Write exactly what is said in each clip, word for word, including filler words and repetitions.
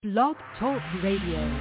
Blog Talk Radio.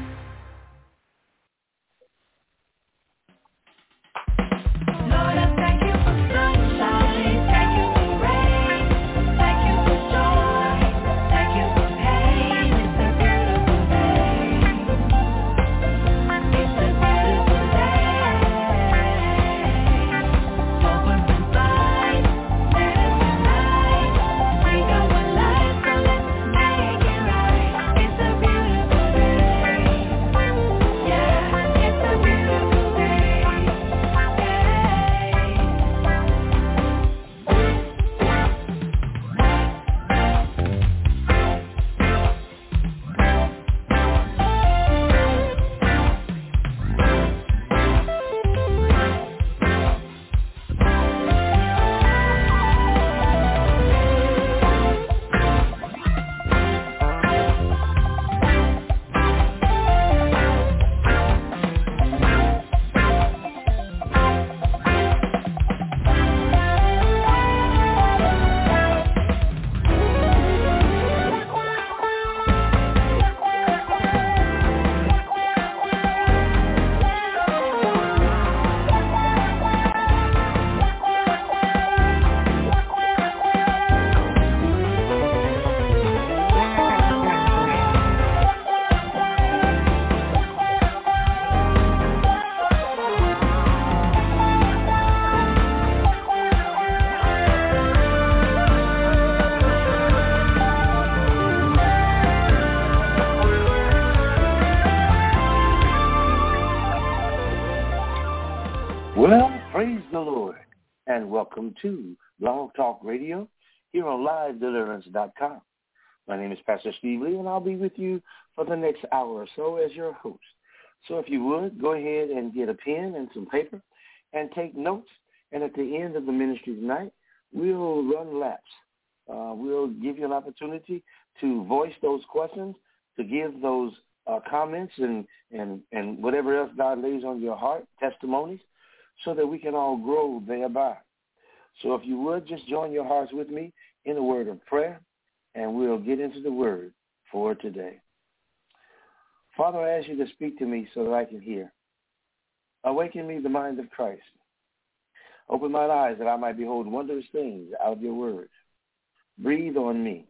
Welcome to Blog Talk Radio here on live deliverance dot com. My name is Pastor Steve Lee, and I'll be with you for the next hour or so as your host. So if you would, go ahead and get a pen and some paper and take notes. And at the end of the ministry tonight, we'll run laps. Uh, we'll give you an opportunity to voice those questions, to give those uh, comments and, and, and whatever else God lays on your heart, testimonies, so that we can all grow thereby. So if you would, just join your hearts with me in a word of prayer, and we'll get into the word for today. Father, I ask you to speak to me so that I can hear. Awaken me the mind of Christ. Open my eyes that I might behold wondrous things out of your word. Breathe on me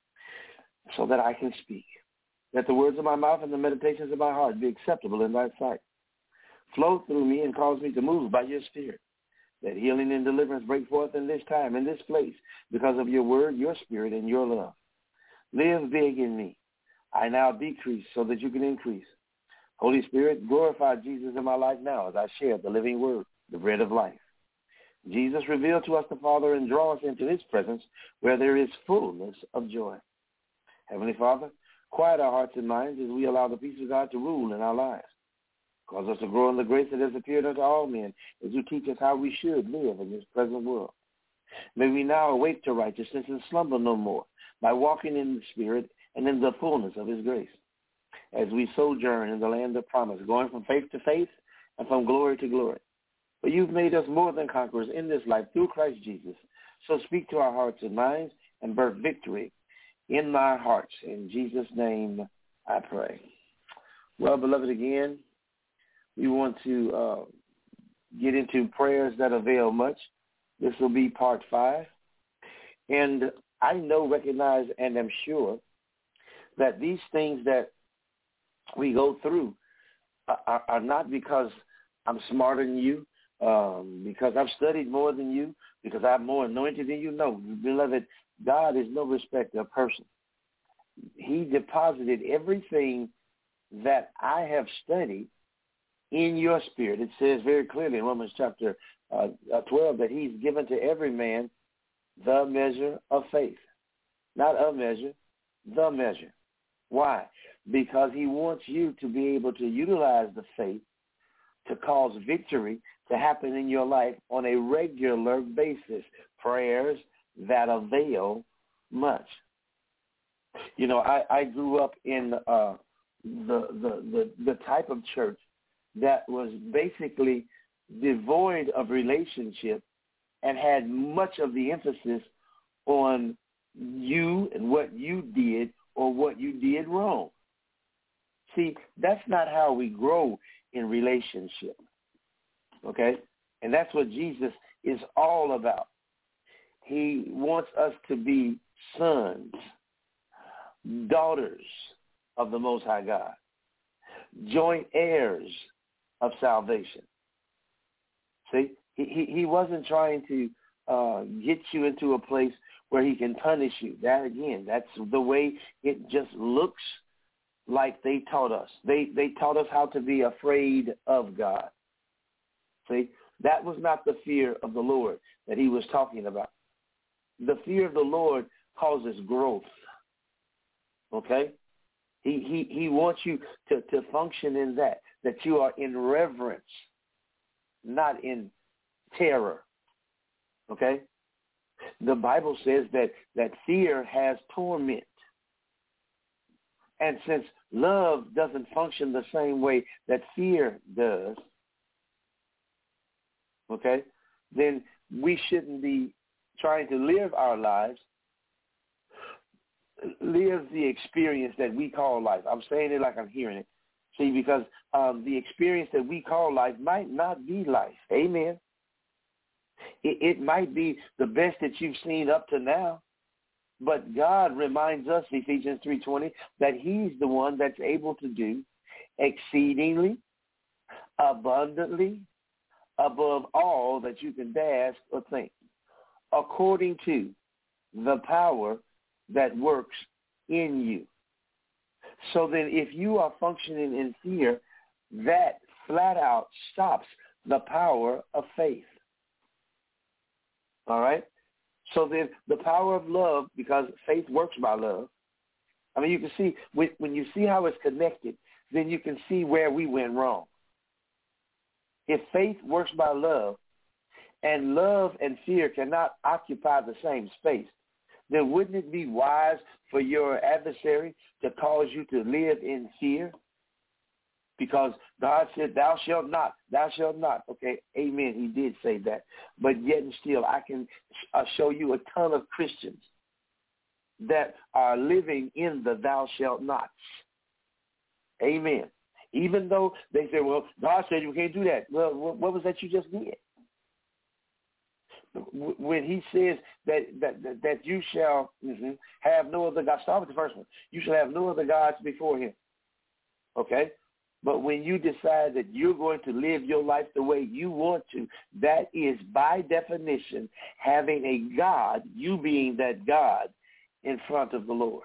so that I can speak. Let the words of my mouth and the meditations of my heart be acceptable in thy sight. Flow through me and cause me to move by your spirit. That healing and deliverance break forth in this time, in this place, because of your word, your spirit, and your love. Live big in me. I now decrease so that you can increase. Holy Spirit, glorify Jesus in my life now as I share the living word, the bread of life. Jesus, reveal to us the Father and draw us into his presence where there is fullness of joy. Heavenly Father, quiet our hearts and minds as we allow the peace of God to rule in our lives. Cause us to grow in the grace that has appeared unto all men as you teach us how we should live in this present world. May we now awake to righteousness and slumber no more by walking in the Spirit and in the fullness of his grace. As we sojourn in the land of promise, going from faith to faith and from glory to glory. But you've made us more than conquerors in this life through Christ Jesus. So speak to our hearts and minds and birth victory in our hearts. In Jesus' name I pray. Well, beloved, again, we want to uh, get into prayers that avail much. This will be part five. And I know, recognize, and am sure that these things that we go through are, are not because I'm smarter than you, um, because I've studied more than you, because I'm more anointed than you. No, beloved, God is no respecter of person. He deposited everything that I have studied in your spirit. It says very clearly in Romans chapter uh, twelve that he's given to every man the measure of faith. Not a measure, the measure. Why? Because he wants you to be able to utilize the faith to cause victory to happen in your life on a regular basis. Prayers that avail much. You know, I, I grew up in uh, the, the, the, the type of church that was basically devoid of relationship and had much of the emphasis on you and what you did or what you did wrong. See, that's not how we grow in relationship, okay? And that's what Jesus is all about. He wants us to be sons, daughters of the Most High God, joint heirs of salvation. See, he, he, he wasn't trying to uh, get you into a place where he can punish you. That, again, that's the way it just looks like they taught us. They they taught us how to be afraid of God. See, that was not the fear of the Lord that he was talking about. The fear of the Lord causes growth. Okay? He he he wants you to, to function in that, that you are in reverence, not in terror. Okay? The Bible says that, that fear has torment. And since love doesn't function the same way that fear does, okay, then we shouldn't be trying to live our lives, live the experience that we call life. I'm saying it like I'm hearing it. See, because um, the experience that we call life might not be life. Amen. It, it might be the best that you've seen up to now. But God reminds us, Ephesians three twenty, that he's the one that's able to do exceedingly, abundantly, above all that you can ask or think, according to the power that works in you. So then if you are functioning in fear, that flat out stops the power of faith. All right? So then the power of love, because faith works by love. I mean, you can see, when you see how it's connected, then you can see where we went wrong. If faith works by love, and love and fear cannot occupy the same space, then wouldn't it be wise for your adversary to cause you to live in fear? Because God said, thou shalt not, thou shalt not. Okay, amen, he did say that. But yet and still, I can uh, show you a ton of Christians that are living in the thou shalt nots. Amen. Even though they say, well, God said you can't do that. Well, what was that you just did? When he says that that, that, that you shall mm-hmm, have no other gods, start with the first one. You shall have no other gods before him. Okay? But when you decide that you're going to live your life the way you want to, that is by definition having a God, you being that God, in front of the Lord.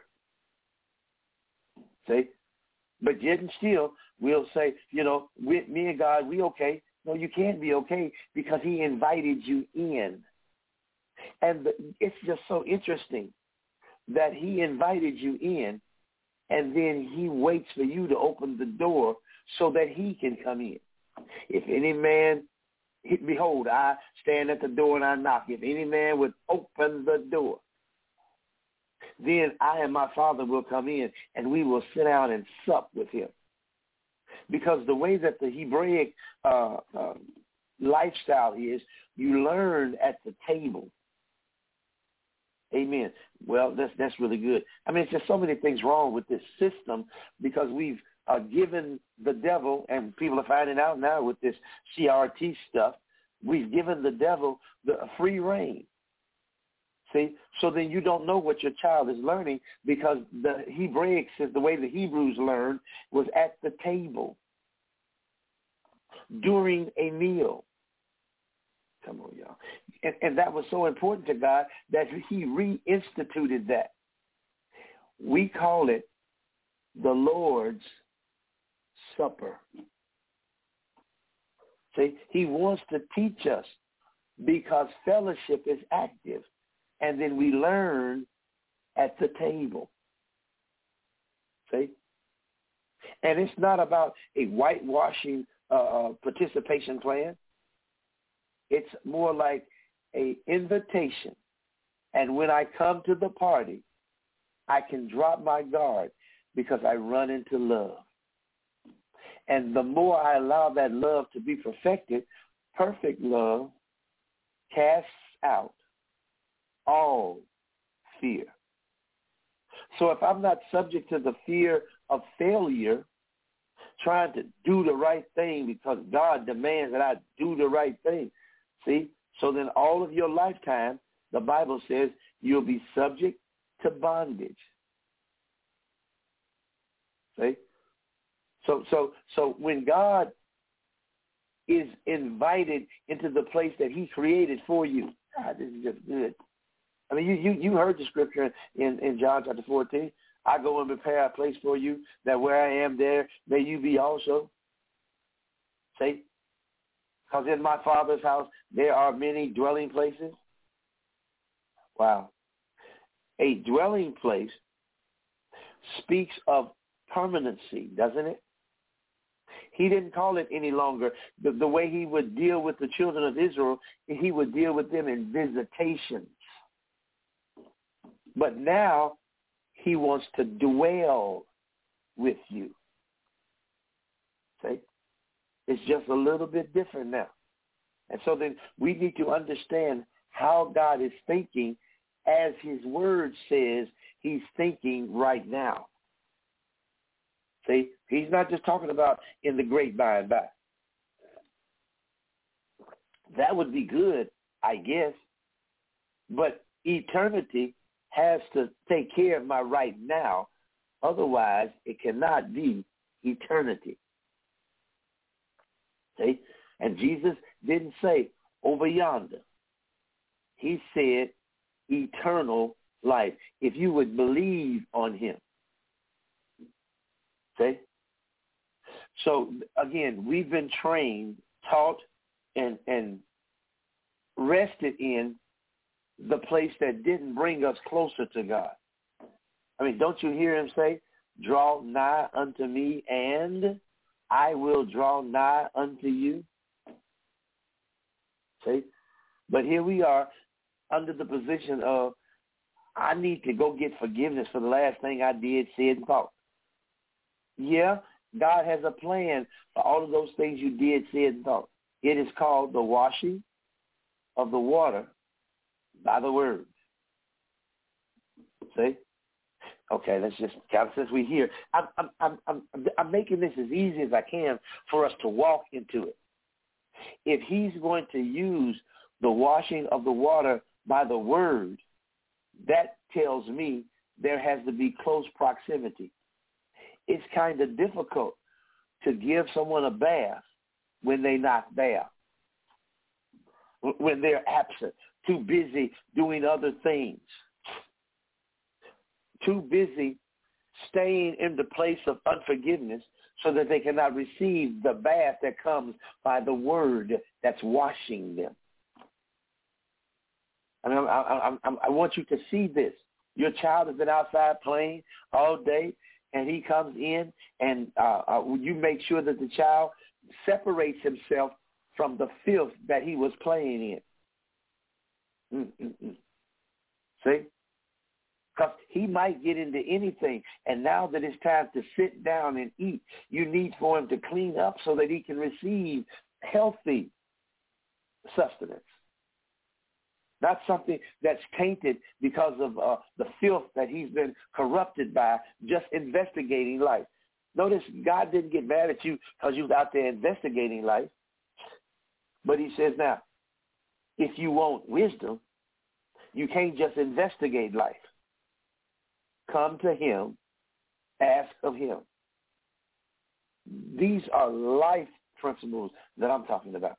See? But yet and still, we'll say, you know, with me and God, we okay. No, you can't be okay because he invited you in. And the, it's just so interesting that he invited you in, and then he waits for you to open the door so that he can come in. If any man, behold, I stand at the door and I knock. If any man would open the door, then I and my Father will come in, and we will sit down and sup with him. Because the way that the Hebraic uh, uh, lifestyle is, you learn at the table. Amen. Well, that's that's really good. I mean, it's just so many things wrong with this system because we've uh, given the devil, and people are finding out now with this C R T stuff, we've given the devil the free reign. See? So then you don't know what your child is learning because the Hebraic says the way the Hebrews learned was at the table during a meal. Come on, y'all. And, and that was so important to God that he reinstituted that. We call it the Lord's Supper. See, he wants to teach us because fellowship is active. And then we learn at the table. See? And it's not about a whitewashing uh, participation plan. It's more like an invitation. And when I come to the party, I can drop my guard because I run into love. And the more I allow that love to be perfected, perfect love casts out all fear. So if I'm not subject to the fear of failure, trying to do the right thing because God demands that I do the right thing, see, so then all of your lifetime, the Bible says you'll be subject to bondage. See? So so so when God is invited into the place that he created for you, God, this is just good. I mean, you, you, you heard the scripture in, in John chapter fourteen. I go and prepare a place for you, that where I am there, may you be also. See? Because in my Father's house, there are many dwelling places. Wow. A dwelling place speaks of permanency, doesn't it? He didn't call it any longer. The, the way he would deal with the children of Israel, he would deal with them in visitations. But now he wants to dwell with you. See? It's just a little bit different now. And so then we need to understand how God is thinking as his word says he's thinking right now. See, he's not just talking about in the great by and by. That would be good, I guess. But eternity has to take care of my right now. Otherwise, it cannot be eternity. See? And Jesus didn't say over yonder. He said eternal life. If you would believe on him. See? So, again, we've been trained, taught, and, and rested in the place that didn't bring us closer to God. I mean, don't you hear him say, draw nigh unto me, and I will draw nigh unto you? See? But here we are under the position of, I need to go get forgiveness for the last thing I did, said, and thought. Yeah, God has a plan for all of those things you did, said, and thought. It is called the washing of the water by the word. See? Okay, let's just, since we're here, I'm, I'm, I'm, I'm, I'm making this as easy as I can for us to walk into it. If he's going to use the washing of the water by the word, that tells me there has to be close proximity. It's kind of difficult to give someone a bath when they're not there, when they're absent, too busy doing other things, too busy staying in the place of unforgiveness so that they cannot receive the bath that comes by the word that's washing them. I mean, I, I, I, I want you to see this. Your child has been outside playing all day, and he comes in, and uh, uh, you make sure that the child separates himself from the filth that he was playing in. Mm-mm-mm. See? Because he might get into anything, and now that it's time to sit down and eat, you need for him to clean up so that he can receive healthy sustenance. Not something that's tainted because of uh, the filth that he's been corrupted by just investigating life. Notice God didn't get mad at you because you was out there investigating life. But he says, now, if you want wisdom, you can't just investigate life. Come to him, ask of him. These are life principles that I'm talking about.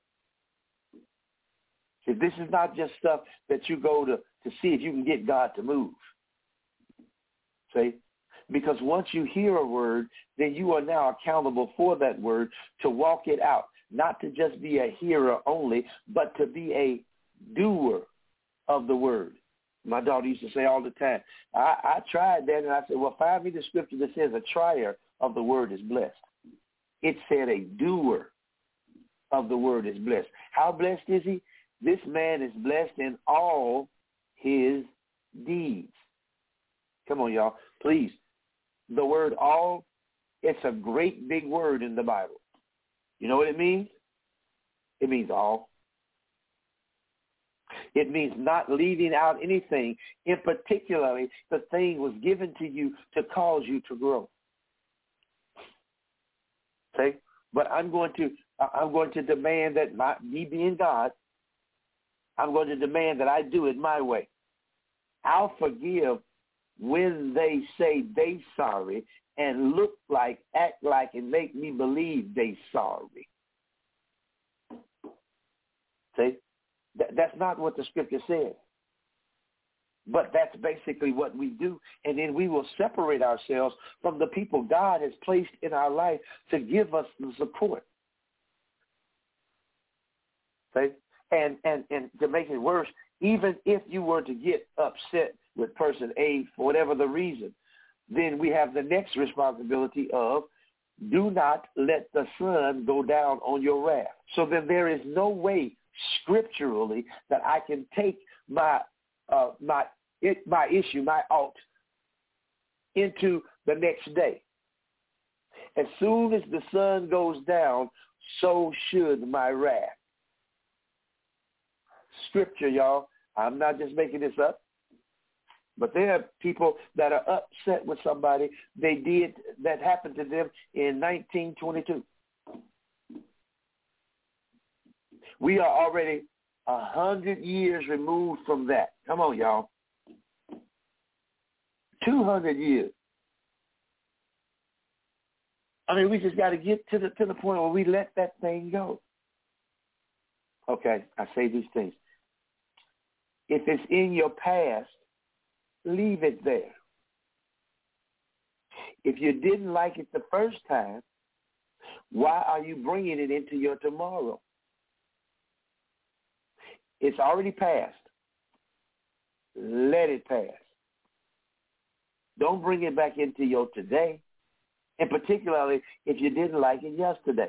See, this is not just stuff that you go to, to see if you can get God to move. See? Because once you hear a word, then you are now accountable for that word to walk it out. Not to just be a hearer only, but to be a doer of the word. My daughter used to say all the time, I, I tried that, and I said, well, find me the scripture that says a trier of the word is blessed. It said a doer of the word is blessed. How blessed is he? This man is blessed in all his deeds. Come on, y'all. Please. The word all, it's a great big word in the Bible. You know what it means? It means all. It means not leaving out anything. In particularly, the thing was given to you to cause you to grow. Okay? But I'm going to I'm going to demand that my, me being God, I'm going to demand that I do it my way. I'll forgive when they say they sorry and look like, act like, and make me believe they sorry. See? Th- that's not what the scripture says. But that's basically what we do. And then we will separate ourselves from the people God has placed in our life to give us the support. See? And, and, and to make it worse, even if you were to get upset with person A for whatever the reason, then we have the next responsibility of do not let the sun go down on your wrath. So then there is no way scripturally that I can take my uh, my it, my issue, my ought, into the next day. As soon as the sun goes down, so should my wrath. Scripture, y'all. I'm not just making this up. But there are people that are upset with somebody they did that happened to them in nineteen twenty-two. We are already a hundred years removed from that. Come on, y'all. Two hundred years. I mean, we just got to get to the to the point where we let that thing go. Okay, I say these things. If it's in your past, leave it there. If you didn't like it the first time, why are you bringing it into your tomorrow? It's already passed. Let it pass. Don't bring it back into your today, and particularly if you didn't like it yesterday.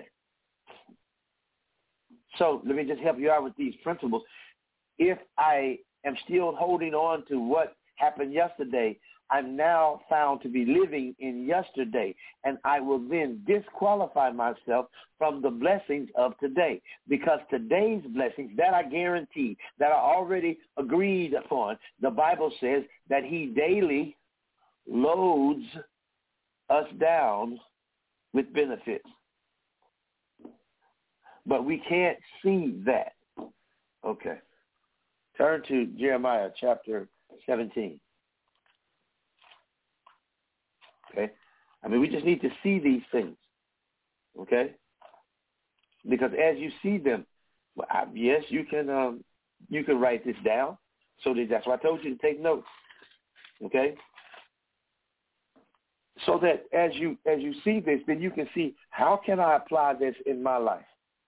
So let me just help you out with these principles. If I am still holding on to what happened yesterday, I'm now found to be living in yesterday, and I will then disqualify myself from the blessings of today, because today's blessings that I guarantee, that are already agreed upon, the Bible says that he daily loads us down with benefits. But we can't see that. Okay. Turn to Jeremiah chapter seventeen. Okay? I mean, we just need to see these things. Okay? Because as you see them, well, I, yes, you can um, you can write this down. So that, that's why I told you to take notes. Okay? So that as you as you see this, then you can see, how can I apply this in my life?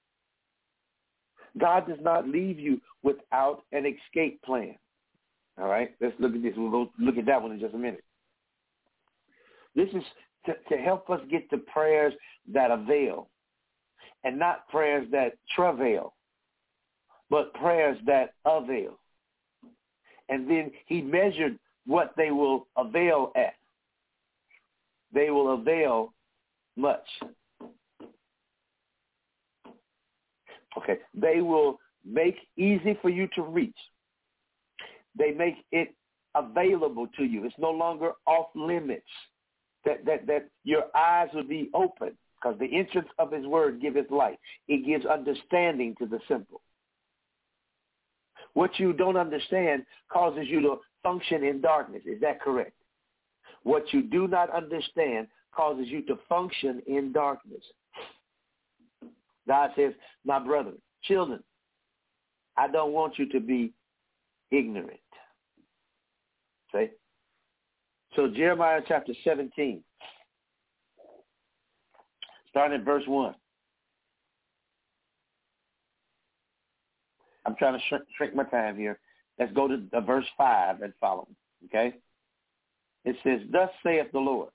God does not leave you without an escape plan. All right? Let's look at this. We'll go look at that one in just a minute. This is to, to help us get to prayers that avail, and not prayers that travail, but prayers that avail. And then he measured what they will avail at. They will avail much. Okay, they will make easy for you to reach. They make it available to you. It's no longer off limits. That that that your eyes will be open, because the entrance of his word giveth light. It gives understanding to the simple. What you don't understand causes you to function in darkness. Is that correct? What you do not understand causes you to function in darkness. God says, my brother, children, I don't want you to be ignorant. See? So Jeremiah chapter seventeen, starting at verse one. I'm trying to shrink, shrink my time here. Let's go to uh, verse five and follow. Okay? It says, thus saith the Lord.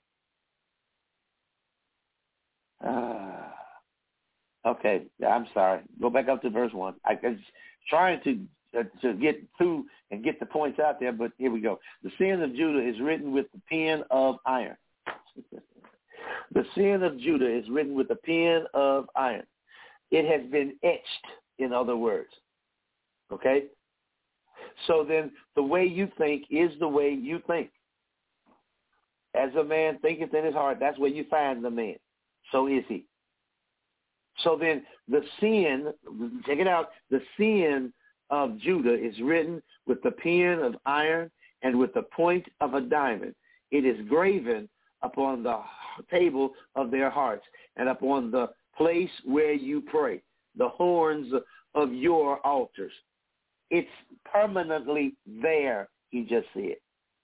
Uh, okay, I'm sorry. Go back up to verse one. I was trying to uh, to get through and get the points out there, but here we go. The sin of Judah is written with the pen of iron. The sin of Judah is written with the pen of iron. It has been etched, in other words. Okay? So then the way you think is the way you think. As a man thinketh in his heart, that's where you find the man. So is he. So then the sin, check it out, the sin of Judah is written with the pen of iron and with the point of a diamond. It is graven upon the table of their hearts and upon the place where you pray, the horns of your altars. It's permanently there, he just said.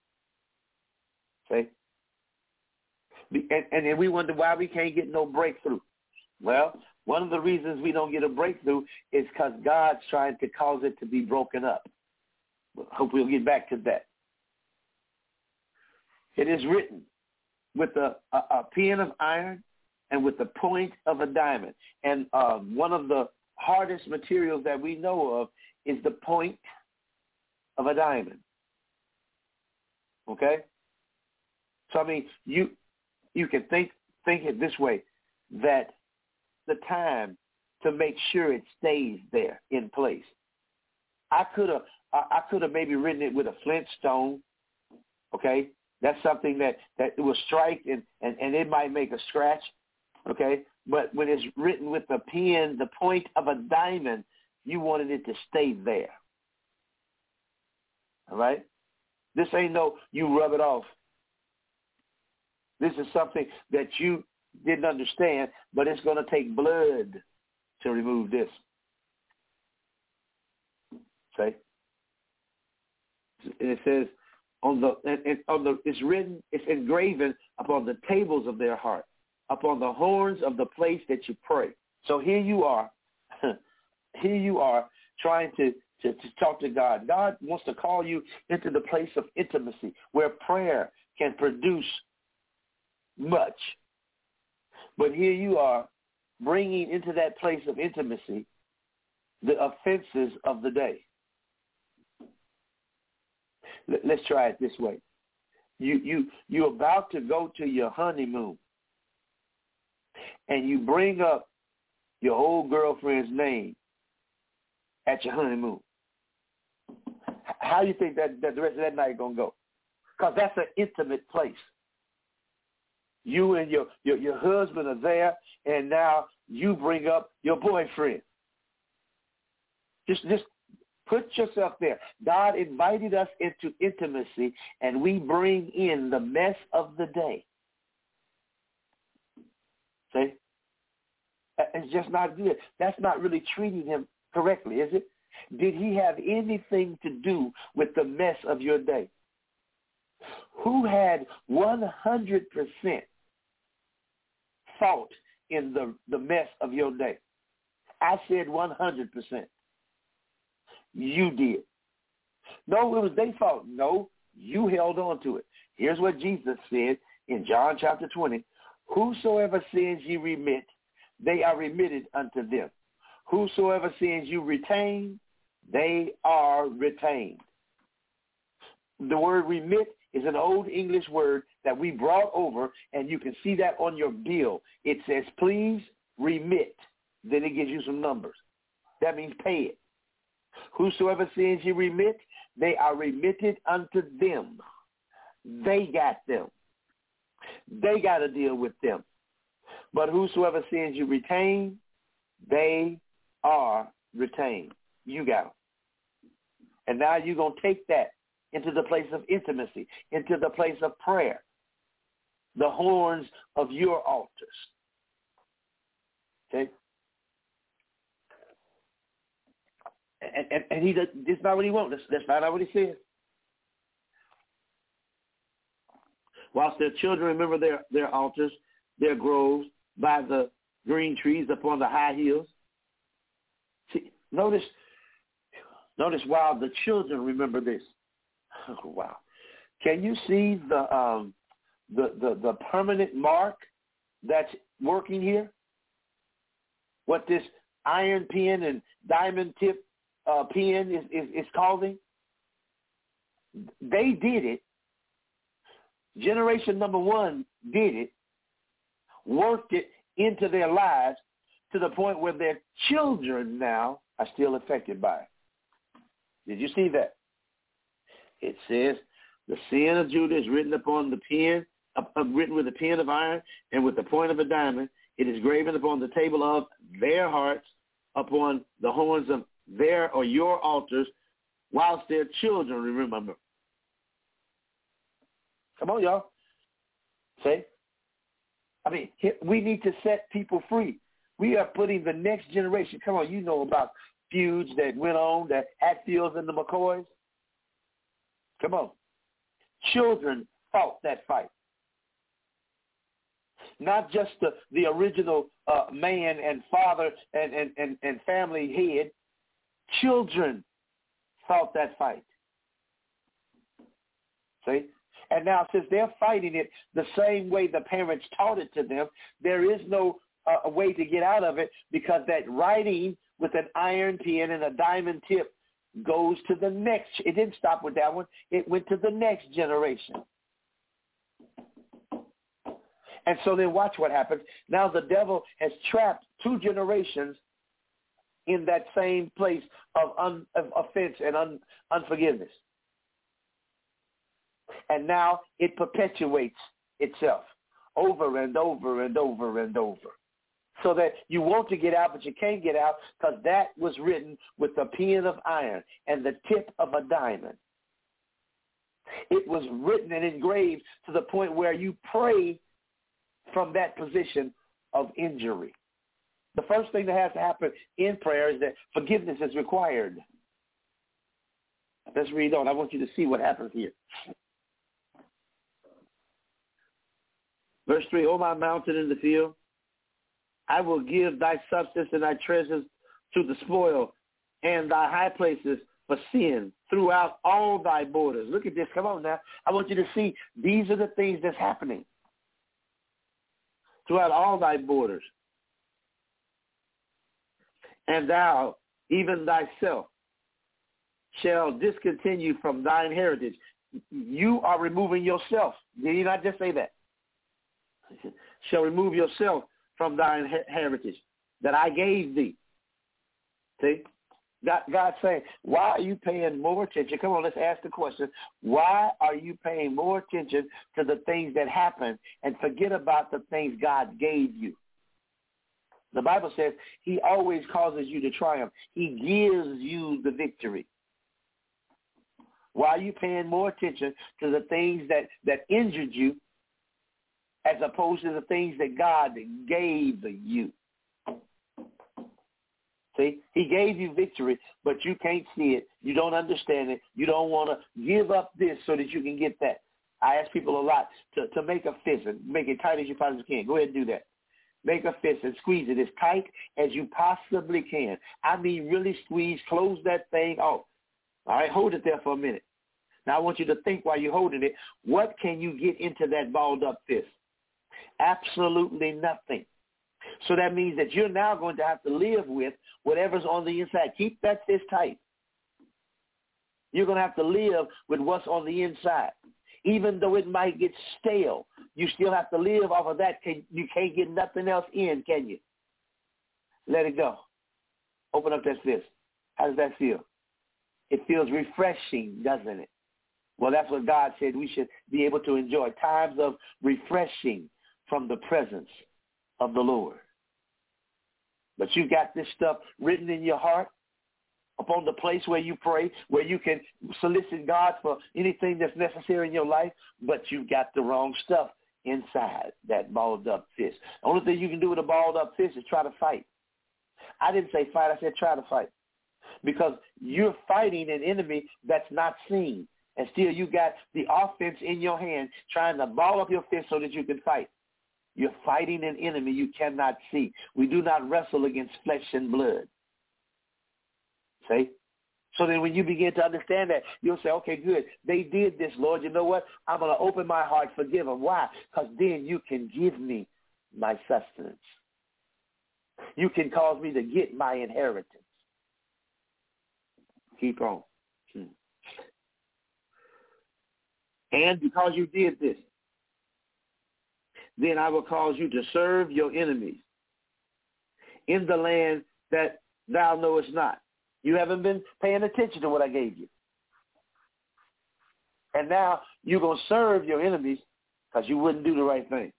See? And, and then we wonder why we can't get no breakthrough. Well, one of the reasons we don't get a breakthrough is because God's trying to cause it to be broken up. Hope we'll get back to that. It is written with a, a, a pen of iron and with the point of a diamond. And uh, one of the hardest materials that we know of is the point of a diamond. Okay? So, I mean, you you can think think it this way, that the time to make sure it stays there in place. I could have I, I could have maybe written it with a flint stone, okay? That's something that, that it will strike and, and, and it might make a scratch, okay? But when it's written with the pen, the point of a diamond, you wanted it to stay there. All right? This ain't no you rub it off. This is something that you didn't understand, but it's going to take blood to remove this. See? And it says, on the, and, and on the, it's written, it's engraven upon the tables of their heart, upon the horns of the place that you pray. So here you are, here you are trying to, to, to talk to God. God wants to call you into the place of intimacy where prayer can produce much. But here you are bringing into that place of intimacy the offenses of the day. Let's try it this way. You, you, you're about to go to your honeymoon, and you bring up your old girlfriend's name at your honeymoon. How do you think that, that the rest of that night is going to go? Because that's an intimate place. You and your, your, your husband are there, and now you bring up your boyfriend. Just, just put yourself there. God invited us into intimacy, and we bring in the mess of the day. See? It's just not good. That's not really treating him correctly, is it? Did he have anything to do with the mess of your day? Who had one hundred percent fault in the, the mess of your day? I said one hundred percent. You did. No, it was their fault. No, you held on to it. Here's what Jesus said in John chapter twenty. Whosoever sins ye remit, they are remitted unto them. Whosoever sins you retain, they are retained. The word remit is an old English word that we brought over, and you can see that on your bill. It says, please remit. Then it gives you some numbers. That means pay it. Whosoever sins you remit, they are remitted unto them. They got them. They got to deal with them. But whosoever sins you retain, they are retained. You got them. And now you're going to take that into the place of intimacy, into the place of prayer, the horns of your altars. Okay? And, and, and he does, that's not what he wants. That's, that's not what he said. Whilst their children remember their, their altars, their groves, by the green trees upon the high hills. See, notice, notice while the children remember this. Oh, wow. Can you see the, um, the, the, the permanent mark that's working here? What this iron pen and diamond tip uh, pen is, is, is causing? They did it. Generation number one did it, worked it into their lives to the point where their children now are still affected by it. Did you see that? It says, the sin of Judah is written upon the pen, uh, uh, written with a pen of iron and with the point of a diamond. It is graven upon the table of their hearts, upon the horns of their or your altars, whilst their children remember. Come on, y'all. Say, I mean, we need to set people free. We are putting the next generation. Come on, you know about feuds that went on, the Hatfields and the McCoys. Come on. Children fought that fight. Not just the, the original uh, man and father and, and, and, and family head. Children fought that fight. See? And now since they're fighting it the same way the parents taught it to them, there is no uh, way to get out of it, because that writing with an iron pen and a diamond tip goes to the next. It didn't stop with that one. It went to the next generation. And so then watch what happens. Now the devil has trapped two generations in that same place of, un, of offense and un, unforgiveness. And now it perpetuates itself over and over and over and over. So that you want to get out, but you can't get out, because that was written with a pen of iron and the tip of a diamond. It was written and engraved to the point where you pray from that position of injury. The first thing that has to happen in prayer is that forgiveness is required. Let's read on. I want you to see what happens here. Verse three, O my mountain in the field, I will give thy substance and thy treasures to the spoil, and thy high places for sin throughout all thy borders. Look at this. Come on now. I want you to see these are the things that's happening throughout all thy borders. And thou, even thyself, shall discontinue from thine heritage. You are removing yourself. Did he not just say that? Shall remove yourself from thine heritage that I gave thee. See? God, God's saying, why are you paying more attention? Come on, let's ask the question. Why are you paying more attention to the things that happen and forget about the things God gave you? The Bible says he always causes you to triumph. He gives you the victory. Why are you paying more attention to the things that, that injured you as opposed to the things that God gave you? See, he gave you victory, but you can't see it. You don't understand it. You don't want to give up this so that you can get that. I ask people a lot to, to make a fist and make it tight as you possibly can. Go ahead and do that. Make a fist and squeeze it as tight as you possibly can. I mean, really squeeze, close that thing off. All right, hold it there for a minute. Now, I want you to think while you're holding it, what can you get into that balled up fist? Absolutely nothing. So that means that you're now going to have to live with whatever's on the inside. Keep that fist tight. You're going to have to live with what's on the inside. Even though it might get stale, you still have to live off of that. You can't get nothing else in, can you? Let it go. Open up that fist. How does that feel? It feels refreshing, doesn't it? Well, that's what God said we should be able to enjoy, times of refreshing from the presence of the Lord. But you got this stuff written in your heart upon the place where you pray, where you can solicit God for anything that's necessary in your life, but you've got the wrong stuff inside that balled up fist. The only thing you can do with a balled up fist is try to fight. I didn't say fight, I said try to fight. Because you're fighting an enemy that's not seen. And still you got the offense in your hand trying to ball up your fist so that you can fight. You're fighting an enemy you cannot see. We do not wrestle against flesh and blood. See? So then when you begin to understand that, you'll say, okay, good. They did this, Lord. You know what? I'm going to open my heart, forgive them. Why? Because then you can give me my sustenance. You can cause me to get my inheritance. Keep on. Hmm. And because you did this, then I will cause you to serve your enemies in the land that thou knowest not. You haven't been paying attention to what I gave you. And now you're going to serve your enemies because you wouldn't do the right thing.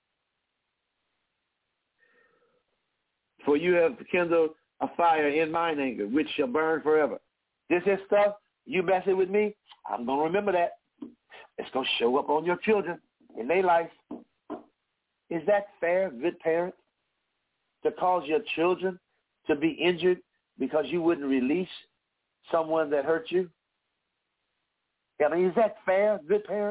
For you have kindled a fire in mine anger, which shall burn forever. This is stuff, you messing with me, I'm going to remember that. It's going to show up on your children in their life. Is that fair, good parent, to cause your children to be injured because you wouldn't release someone that hurt you? I mean, is that fair, good parent?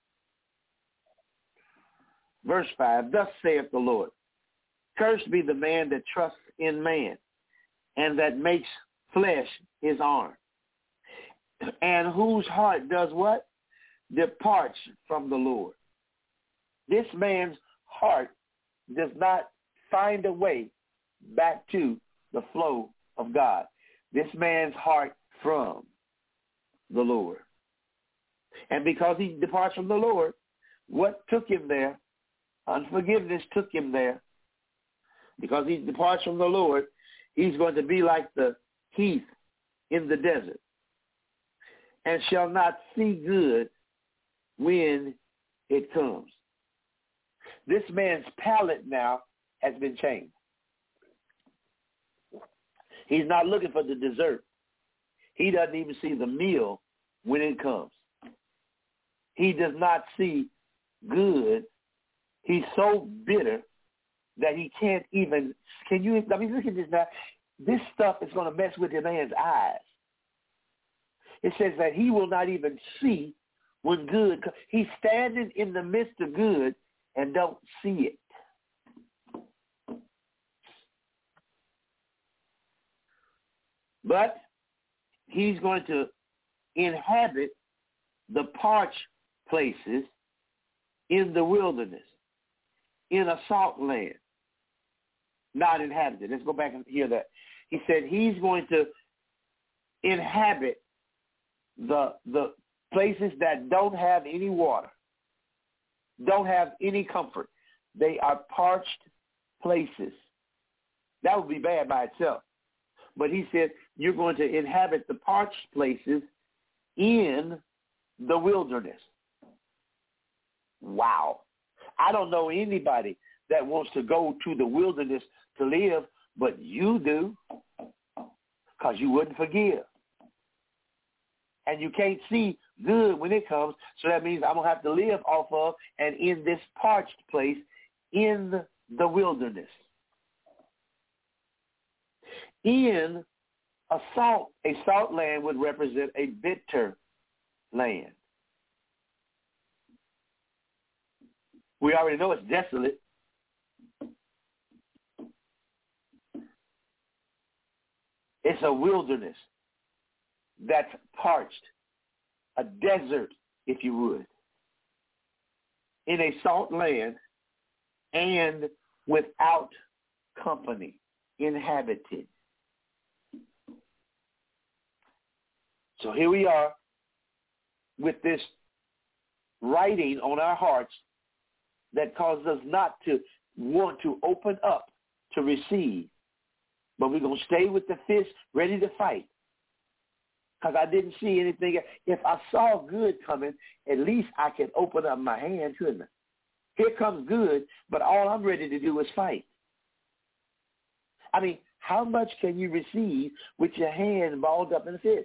Verse five, thus saith the Lord, cursed be the man that trusts in man, and that makes flesh his arm, and whose heart does what? Departs from the Lord. This man's heart does not find a way back to the flow of God. This man's heart from the Lord. And because he departs from the Lord, what took him there? Unforgiveness took him there. Because he departs from the Lord, he's going to be like the heath in the desert, and shall not see good when it comes. This man's palate now has been changed. He's not looking for the dessert. He doesn't even see the meal when it comes. He does not see good. He's so bitter that he can't even, can you, I mean, look at this now. This stuff is going to mess with the man's eyes. It says that he will not even see when good, he's standing in the midst of good and don't see it. But he's going to inhabit the parched places in the wilderness, in a salt land, not inhabited. Let's go back and hear that. He said he's going to inhabit the the places that don't have any water, don't have any comfort. They are parched places. That would be bad by itself. But he said you're going to inhabit the parched places in the wilderness. Wow. I don't know anybody that wants to go to the wilderness to live, but you do, because you wouldn't forgive. And you can't see good when it comes, so that means I'm going to have to live off of and in this parched place in the wilderness. In a salt, a salt land would represent a bitter land. We already know it's desolate. It's a wilderness that's parched, a desert, if you would, in a salt land and without company, inhabited. So here we are with this writing on our hearts that causes us not to want to open up to receive, but we're going to stay with the fist ready to fight. Because I didn't see anything. If I saw good coming, at least I could open up my hand, couldn't I? Here comes good, but all I'm ready to do is fight. I mean, how much can you receive with your hand balled up in a fist?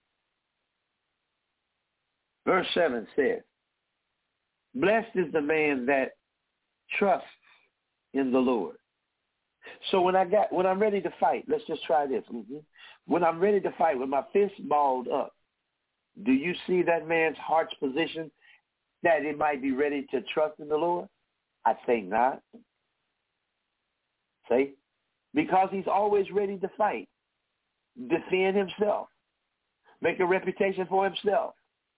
Verse seven says, blessed is the man that trusts in the Lord. So when I got when I'm ready to fight, let's just try this. Mm-hmm. When I'm ready to fight with my fist balled up, do you see that man's heart's position that it might be ready to trust in the Lord? I think not. See? Because he's always ready to fight, defend himself, make a reputation for himself.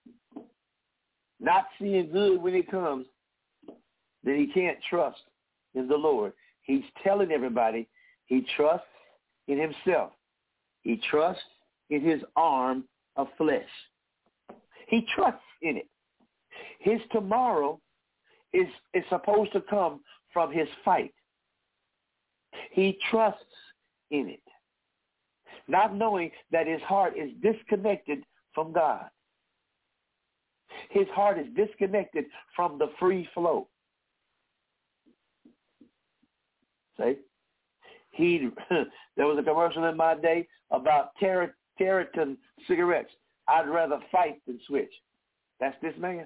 Not seeing good when it comes, then he can't trust in the Lord. He's telling everybody he trusts in himself. He trusts in his arm of flesh. He trusts in it. His tomorrow is, is supposed to come from his fight. He trusts in it, not knowing that his heart is disconnected from God. His heart is disconnected from the free flow. See? He, there was a commercial in my day about Ter- Territon cigarettes. I'd rather fight than switch. That's this man.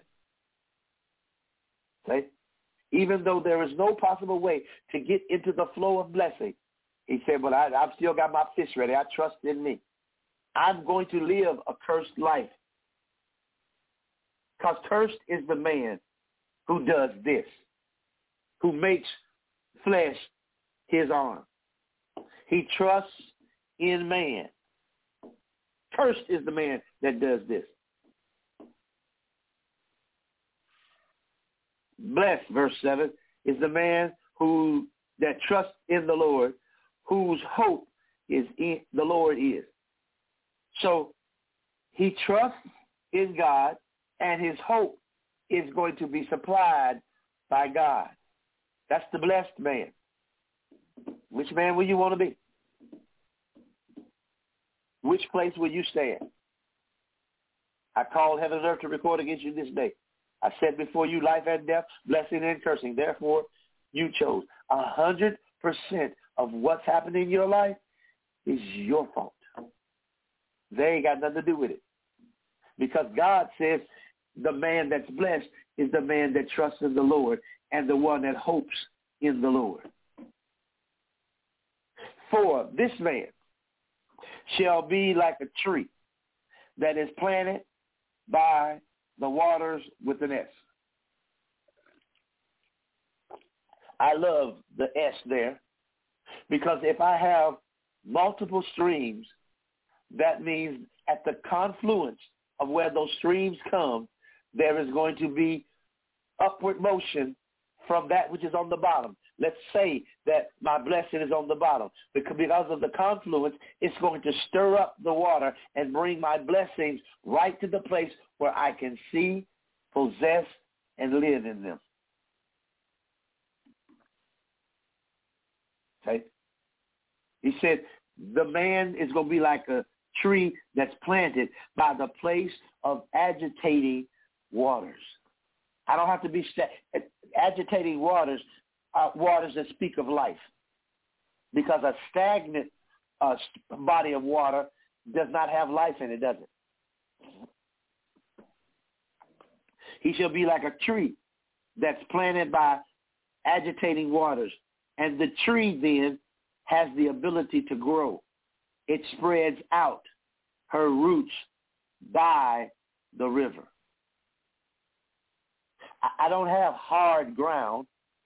See? Even though there is no possible way to get into the flow of blessing, he said, but I, I've still got my fist ready. I trust in me. I'm going to live a cursed life. Because cursed is the man who does this, who makes flesh his arm. He trusts in man. Cursed is the man that does this. Blessed, verse seven, is the man who that trusts in the Lord, whose hope is in the Lord is. So he trusts in God, and his hope is going to be supplied by God. That's the blessed man. Which man will you want to be? Which place will you stand? I called heaven and earth to record against you this day. I set before you life and death, blessing and cursing. Therefore, you chose. A hundred percent of what's happening in your life is your fault. They ain't got nothing to do with it. Because God says the man that's blessed is the man that trusts in the Lord and the one that hopes in the Lord. For this man shall be like a tree that is planted by the waters with an S. I love the S there because if I have multiple streams, that means at the confluence of where those streams come, there is going to be upward motion from that which is on the bottom. Let's say that my blessing is on the bottom. Because of the confluence, it's going to stir up the water and bring my blessings right to the place where I can see, possess, and live in them. Okay? He said the man is going to be like a tree that's planted by the place of agitating waters. I don't have to be st- agitating waters, uh, waters that speak of life. Because a stagnant uh, body of water does not have life in it, does it? He shall be like a tree that's planted by agitating waters. And the tree then has the ability to grow. It spreads out her roots by the river. I don't have hard ground,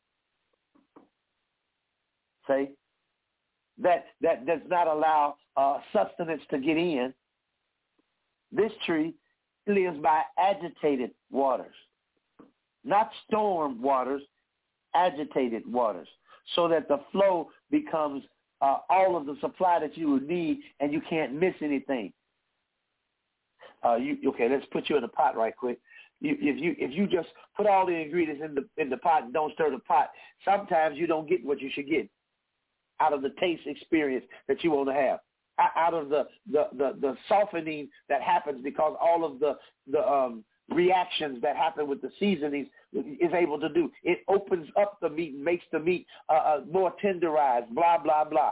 say, that, that does not allow uh, sustenance to get in. This tree lives by agitated waters, not storm waters, agitated waters, so that the flow becomes uh, all of the supply that you would need and you can't miss anything. Uh, you, okay, let's put you in the pot right quick. You, if you if you just put all the ingredients in the in the pot and don't stir the pot, sometimes you don't get what you should get out of the taste experience that you want to have, out of the the, the, the softening that happens because all of the the um, reactions that happen with the seasonings is able to do. It opens up the meat and makes the meat uh, uh, more tenderized. Blah blah blah.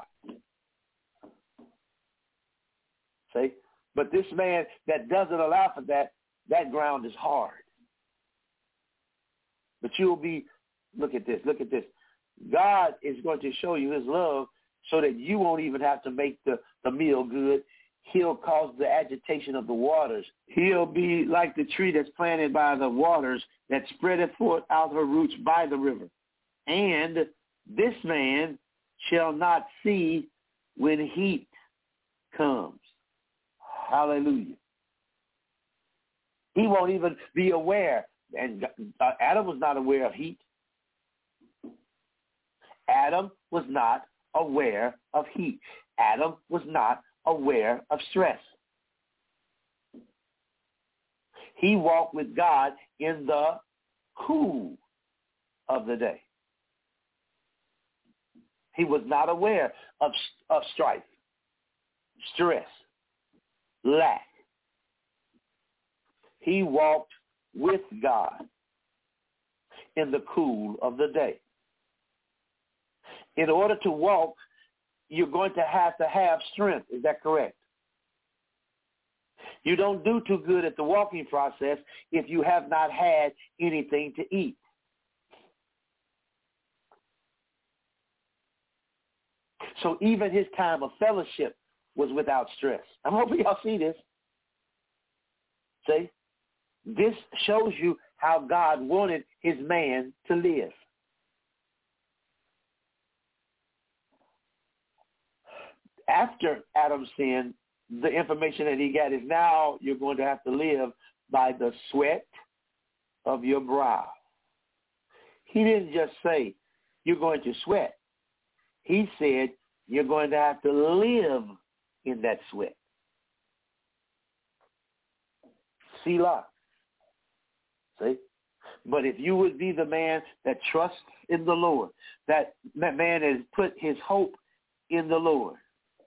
See, but this man that doesn't allow for that. That ground is hard. But you'll be, look at this, look at this. God is going to show you his love so that you won't even have to make the, the meal good. He'll cause the agitation of the waters. He'll be like the tree that's planted by the waters that spreadeth forth out her roots by the river. And this man shall not see when heat comes. Hallelujah. He won't even be aware. And uh, Adam was not aware of heat. Adam was not aware of heat. Adam was not aware of stress. He walked with God in the cool of the day. He was not aware of, of strife, stress, lack. He walked with God in the cool of the day. In order to walk, you're going to have to have strength. Is that correct? You don't do too good at the walking process if you have not had anything to eat. So even his time of fellowship was without stress. I'm hoping y'all see this. See? This shows you how God wanted his man to live. After Adam sinned, the information that he got is now you're going to have to live by the sweat of your brow. He didn't just say you're going to sweat. He said you're going to have to live in that sweat. Selah. See? But if you would be the man that trusts in the Lord, that, that man has put his hope in the Lord,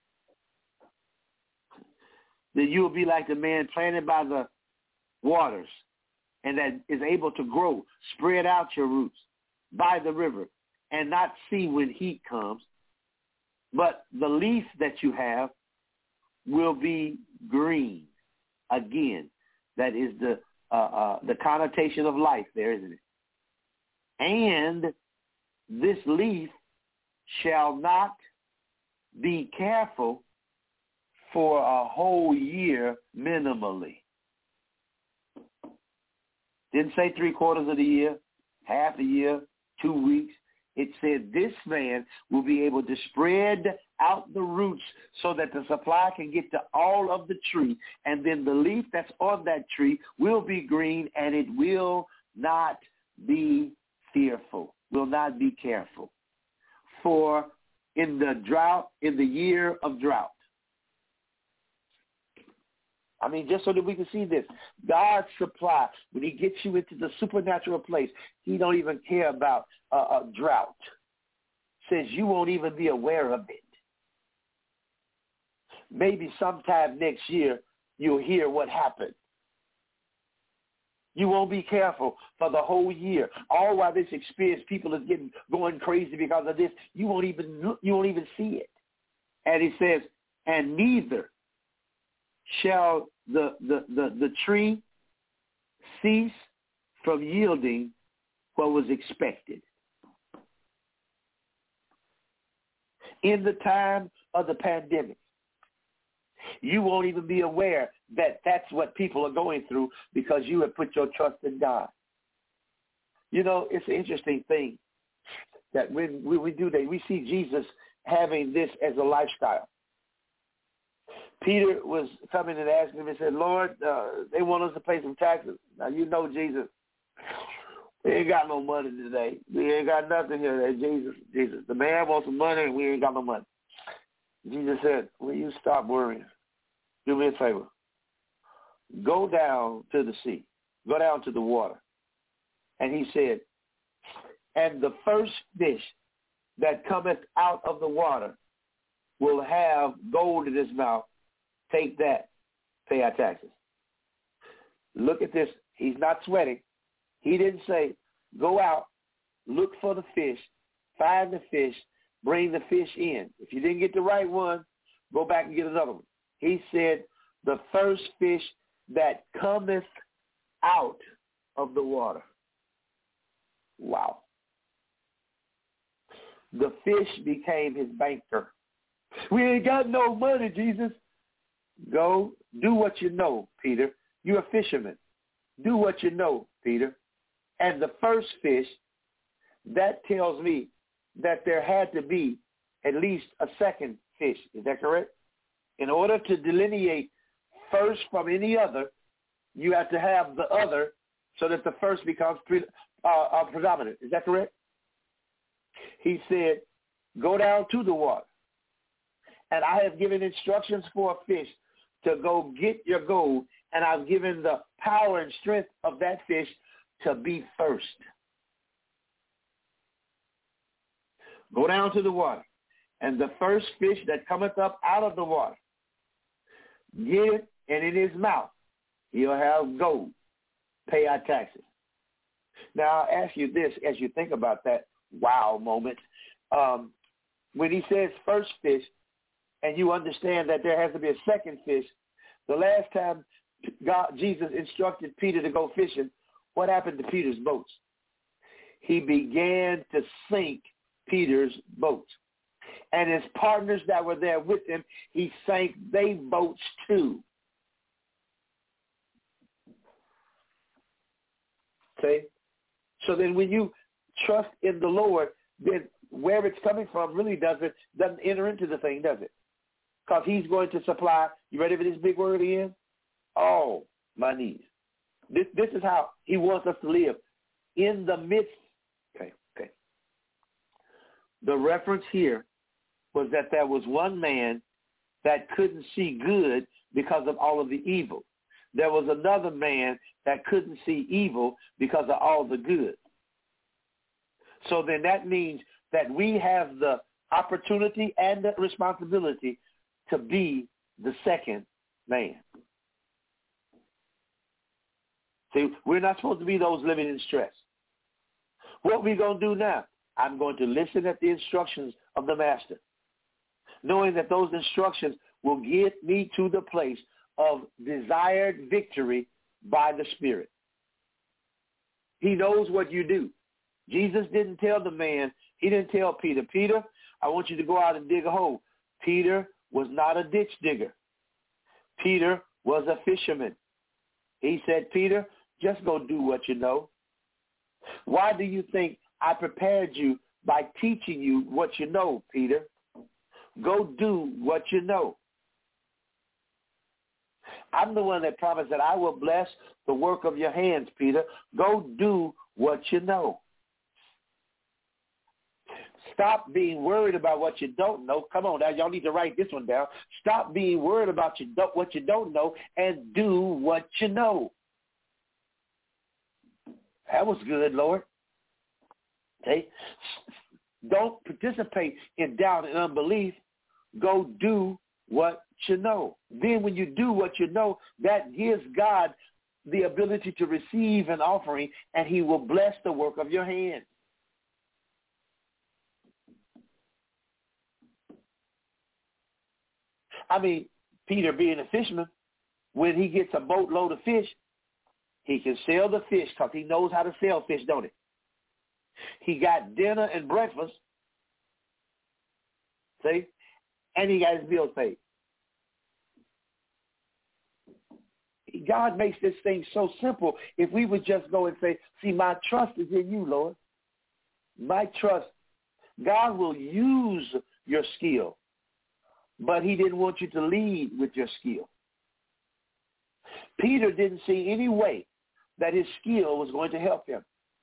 then you will be like the man planted by the waters and that is able to grow, spread out your roots by the river and not see when heat comes. But the leaf that you have will be green. Again, that is the uh, uh, the connotation of life there, isn't it? And this leaf shall not be careful for a whole year minimally. Didn't say three quarters of the year, half a year, two weeks. It said this man will be able to spread out the roots so that the supply can get to all of the tree. And then the leaf that's on that tree will be green and it will not be fearful, will not be careful. For in the drought, in the year of drought. I mean, just so that we can see this, God's supply, when he gets you into the supernatural place, he don't even care about a, a drought. Says you won't even be aware of it. Maybe sometime next year you'll hear what happened. You won't be careful for the whole year. All while this experience, people are getting going crazy because of this. You won't even you won't even see it. And he says, and neither shall the, the, the, the tree cease from yielding what was expected. In the time of the pandemic, you won't even be aware that that's what people are going through because you have put your trust in God. You know, it's an interesting thing that when we, we do that, we see Jesus having this as a lifestyle. Peter was coming and asking him and said, Lord, uh, they want us to pay some taxes. Now, you know, Jesus, we ain't got no money today. We ain't got nothing here. Hey, Jesus, Jesus, the man wants some money and we ain't got no money. Jesus said, will you stop worrying? Do me a favor. Go down to the sea. Go down to the water. And he said, and the first fish that cometh out of the water will have gold in his mouth. Take that, pay our taxes. Look at this. He's not sweating. He didn't say, go out, look for the fish, find the fish, bring the fish in. If you didn't get the right one, go back and get another one. He said, the first fish that cometh out of the water. Wow. The fish became his banker. We ain't got no money, Jesus. Go do what you know, Peter. You're a fisherman. Do what you know, Peter. And the first fish, that tells me that there had to be at least a second fish. Is that correct? In order to delineate first from any other, you have to have the other so that the first becomes pre, uh, uh, predominant. Is that correct? He said, go down to the water. And I have given instructions for a fish to go get your gold, and I've given the power and strength of that fish to be first. Go down to the water, and the first fish that cometh up out of the water, get it, and in his mouth he'll have gold. pay our taxes. Now, I'll ask you this as you think about that wow moment. Um, when he says first fish, and you understand that there has to be a second fish, the last time God, Jesus instructed Peter to go fishing, what happened to Peter's boats? He began to sink Peter's boats. And his partners that were there with him, he sank their boats too. Okay? So then when you trust in the Lord, then where it's coming from really doesn't, doesn't enter into the thing, does it? Because he's going to supply, you ready for this big word again? All my needs. This, this is how he wants us to live. In the midst, okay, okay. The reference here was that there was one man that couldn't see good because of all of the evil. There was another man that couldn't see evil because of all the good. So then that means that we have the opportunity and the responsibility to be the second man. See, we're not supposed to be those living in stress. What are we going to do now? I'm going to listen at the instructions of the master, knowing that those instructions will get me to the place of desired victory by the Spirit. He knows what you do. Jesus didn't tell the man, he didn't tell Peter, Peter, I want you to go out and dig a hole. Peter was not a ditch digger. Peter was a fisherman. He said, Peter, just go do what you know. Why do you think I prepared you by teaching you what you know, Peter? Go do what you know. I'm the one that promised that I will bless the work of your hands, Peter. Go do what you know. Stop being worried about what you don't know. Come on now, y'all need to write this one down. Stop being worried about you don't, what you don't know and do what you know. That was good, Lord. Okay? Don't participate in doubt and unbelief. Go do what you know. Then when you do what you know, that gives God the ability to receive an offering, and he will bless the work of your hands. I mean, Peter being a fisherman, when he gets a boatload of fish, he can sell the fish because he knows how to sell fish, don't he? He got dinner and breakfast, see, and he got his bills paid. God makes this thing so simple. If we would just go and say, see, my trust is in you, Lord. My trust. God will use your skill, but he didn't want you to lead with your skill. Peter didn't see any way that his skill was going to help him.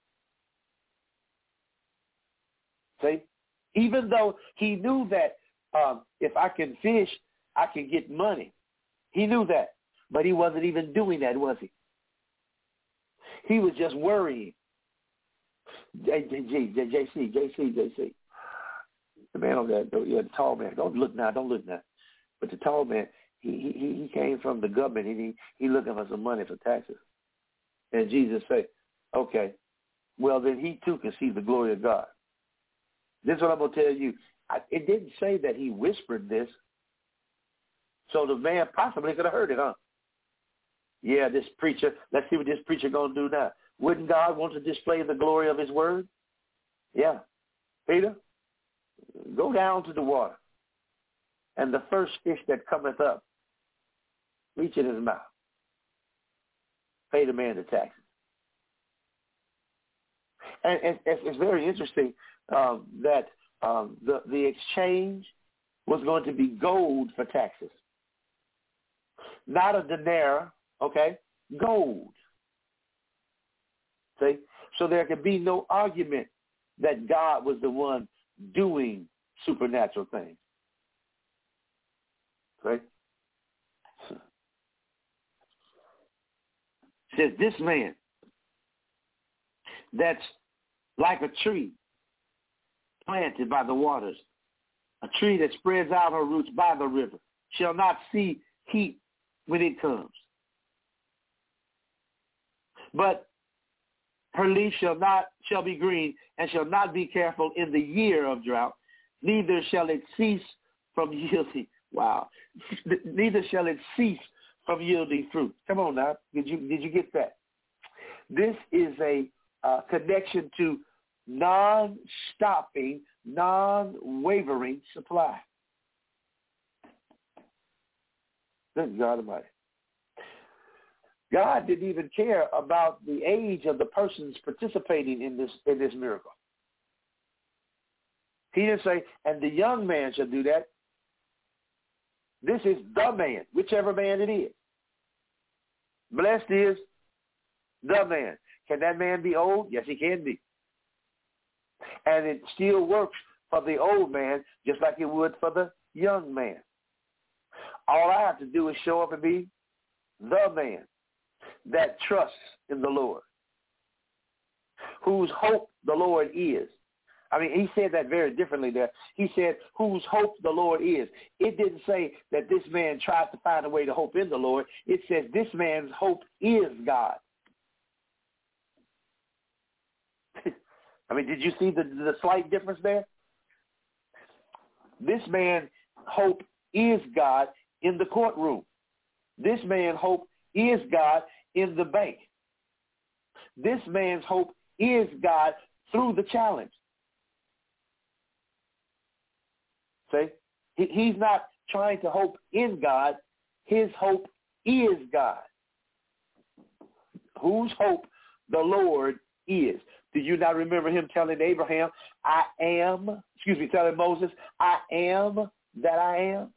See? Even though he knew that um, if I can fish, I can get money. He knew that. But he wasn't even doing that, was he? He was just worrying. J C, J C, J C. The man on that, yeah, the tall man. Don't look now, don't look now. But the tall man, he he he came from the government, and he he looking for some money for taxes. And Jesus said, okay, well then he too can see the glory of God. This is what I'm gonna tell you. I, it didn't say that he whispered this, so the man possibly could have heard it, huh? Yeah, this preacher, let's see what this preacher going to do now. Wouldn't God want to display the glory of his word? Yeah. Peter, go down to the water, and the first fish that cometh up, reach in his mouth. Pay the man the taxes. And, and it's very interesting um, that um, the, the exchange was going to be gold for taxes. Not a denarii. Okay, gold. See, so there can be no argument that God was the one doing supernatural things. Okay, says this man that's like a tree planted by the waters, a tree that spreads out her roots by the river, shall not see heat when it comes, But her leaf shall not shall be green, and shall not be careful in the year of drought, neither shall it cease from yielding. Wow. Neither shall it cease from yielding fruit. Come on now. Did you did you get that? This is a uh, connection to non-stopping, non-wavering supply. Good God Almighty. God didn't even care about the age of the persons participating in this in this miracle. He didn't say, and the young man shall do that. This is the man, whichever man it is. Blessed is the man. Can that man be old? Yes, he can be. And it still works for the old man just like it would for the young man. All I have to do is show up and be the man that trusts in the Lord, whose hope the Lord is. I mean, he said that very differently there. He said, whose hope the Lord is. It didn't say that this man tries to find a way to hope in the Lord. It says this man's hope is God. I mean, did you see the, the slight difference there? This man's hope is God in the courtroom. This man's hope is God in the bank. This man's hope is God through the challenge. See? He, he's not trying to hope in God. His hope is God. Whose hope the Lord is. Do you not remember him telling Abraham, I am, excuse me, telling Moses, I am that I am?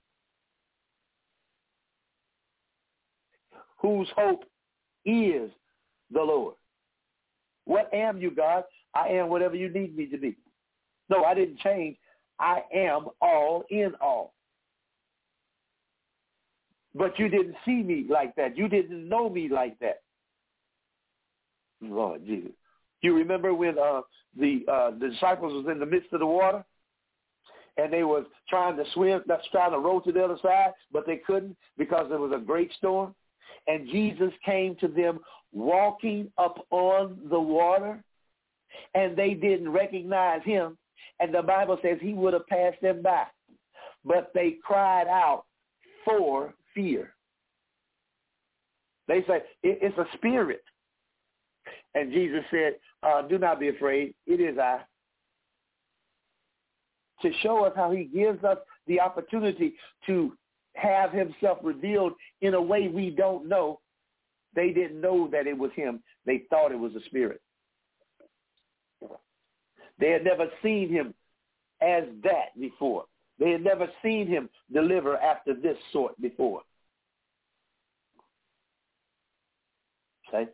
Whose hope is the Lord. What am you, God? I am whatever you need me to be. No, I didn't change. I am all in all. But you didn't see me like that. You didn't know me like that. Lord Jesus. You remember when uh, the, uh, the disciples was in the midst of the water and they was trying to swim, that's trying to row to the other side, but they couldn't because there was a great storm. And Jesus came to them walking up on the water, and they didn't recognize him. And the Bible says he would have passed them by. But they cried out for fear. They said, it's a spirit. And Jesus said, uh, do not be afraid. It is I. To show us how he gives us the opportunity to have himself revealed in a way we don't know. They didn't know that it was him. They thought it was a spirit. They had never seen him as that before. They had never seen him deliver after this sort before. Okay?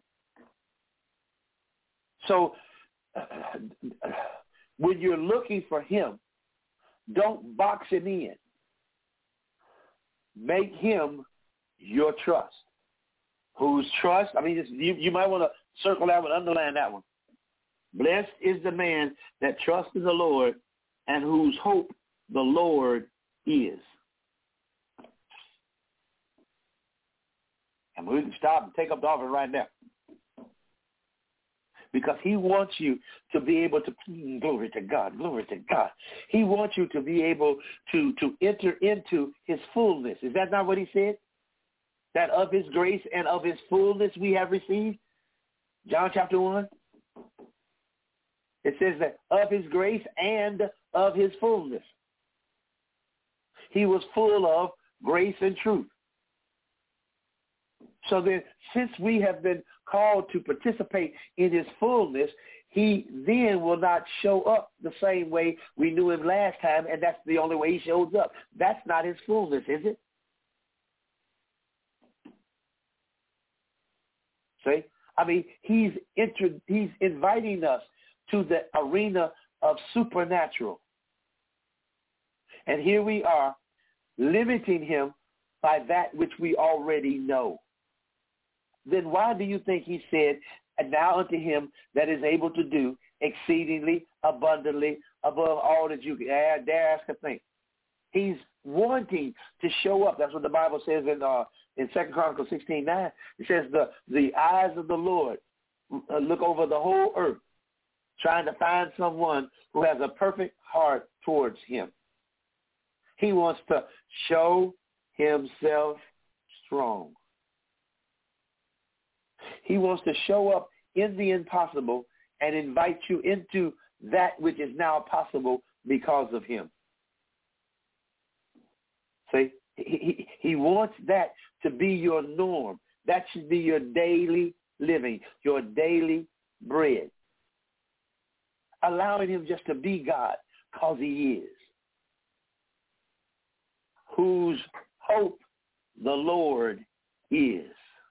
So when you're looking for him, don't box him in. Make him your trust. Whose trust? I mean, you, you might want to circle that one, underline that one. Blessed is the man that trusts in the Lord and whose hope the Lord is. And we can stop and take up the offering right now. Because he wants you to be able to, glory to God, glory to God. He wants you to be able to, to enter into his fullness. Is that not what he said? That of his grace and of his fullness we have received? John chapter one. It says that of his grace and of his fullness. He was full of grace and truth. So then, since we have been called to participate in his fullness, he then will not show up the same way we knew him last time, and that's the only way he shows up. That's not his fullness, is it? See? I mean, he's intro- he's inviting us to the arena of supernatural. And here we are, limiting him by that which we already know. Then why do you think he said, and now unto him that is able to do exceedingly abundantly above all that you can dare ask or think? He's wanting to show up. That's what the Bible says in uh, in Second Chronicles sixteen nine, it says the, the eyes of the Lord uh, look over the whole earth, trying to find someone who has a perfect heart towards him. He wants to show himself strong. He wants to show up in the impossible and invite you into that which is now possible because of him. See, he, he, he wants that to be your norm. That should be your daily living, your daily bread. Allowing him just to be God because he is. Whose hope the Lord is.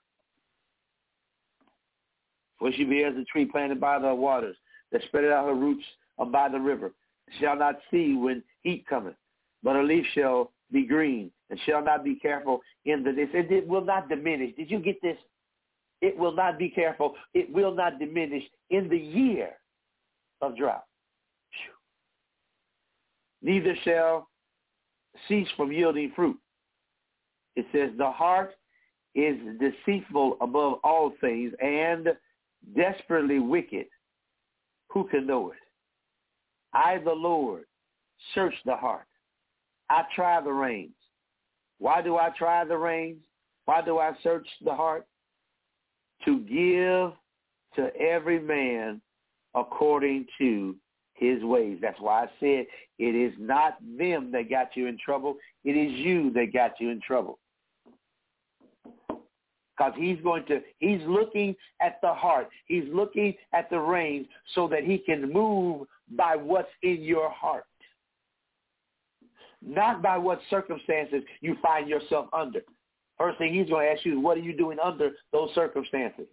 For she be as a tree planted by the waters, that spreadeth out her roots by the river, shall not see when heat cometh, but her leaf shall be green, and shall not be careful in the this. It, it will not diminish. Did you get this? It will not be careful. It will not diminish in the year of drought. Neither shall cease from yielding fruit. It says the heart is deceitful above all things and desperately wicked. Who can know it? I, the Lord, search the heart. I try the reins. Why do I try the reins? Why do I search the heart? To give to every man according to his ways. That's why I said it is not them that got you in trouble. It is you that got you in trouble. Because he's going to, he's looking at the heart. He's looking at the reins so that he can move by what's in your heart. Not by what circumstances you find yourself under. First thing he's going to ask you is, what are you doing under those circumstances?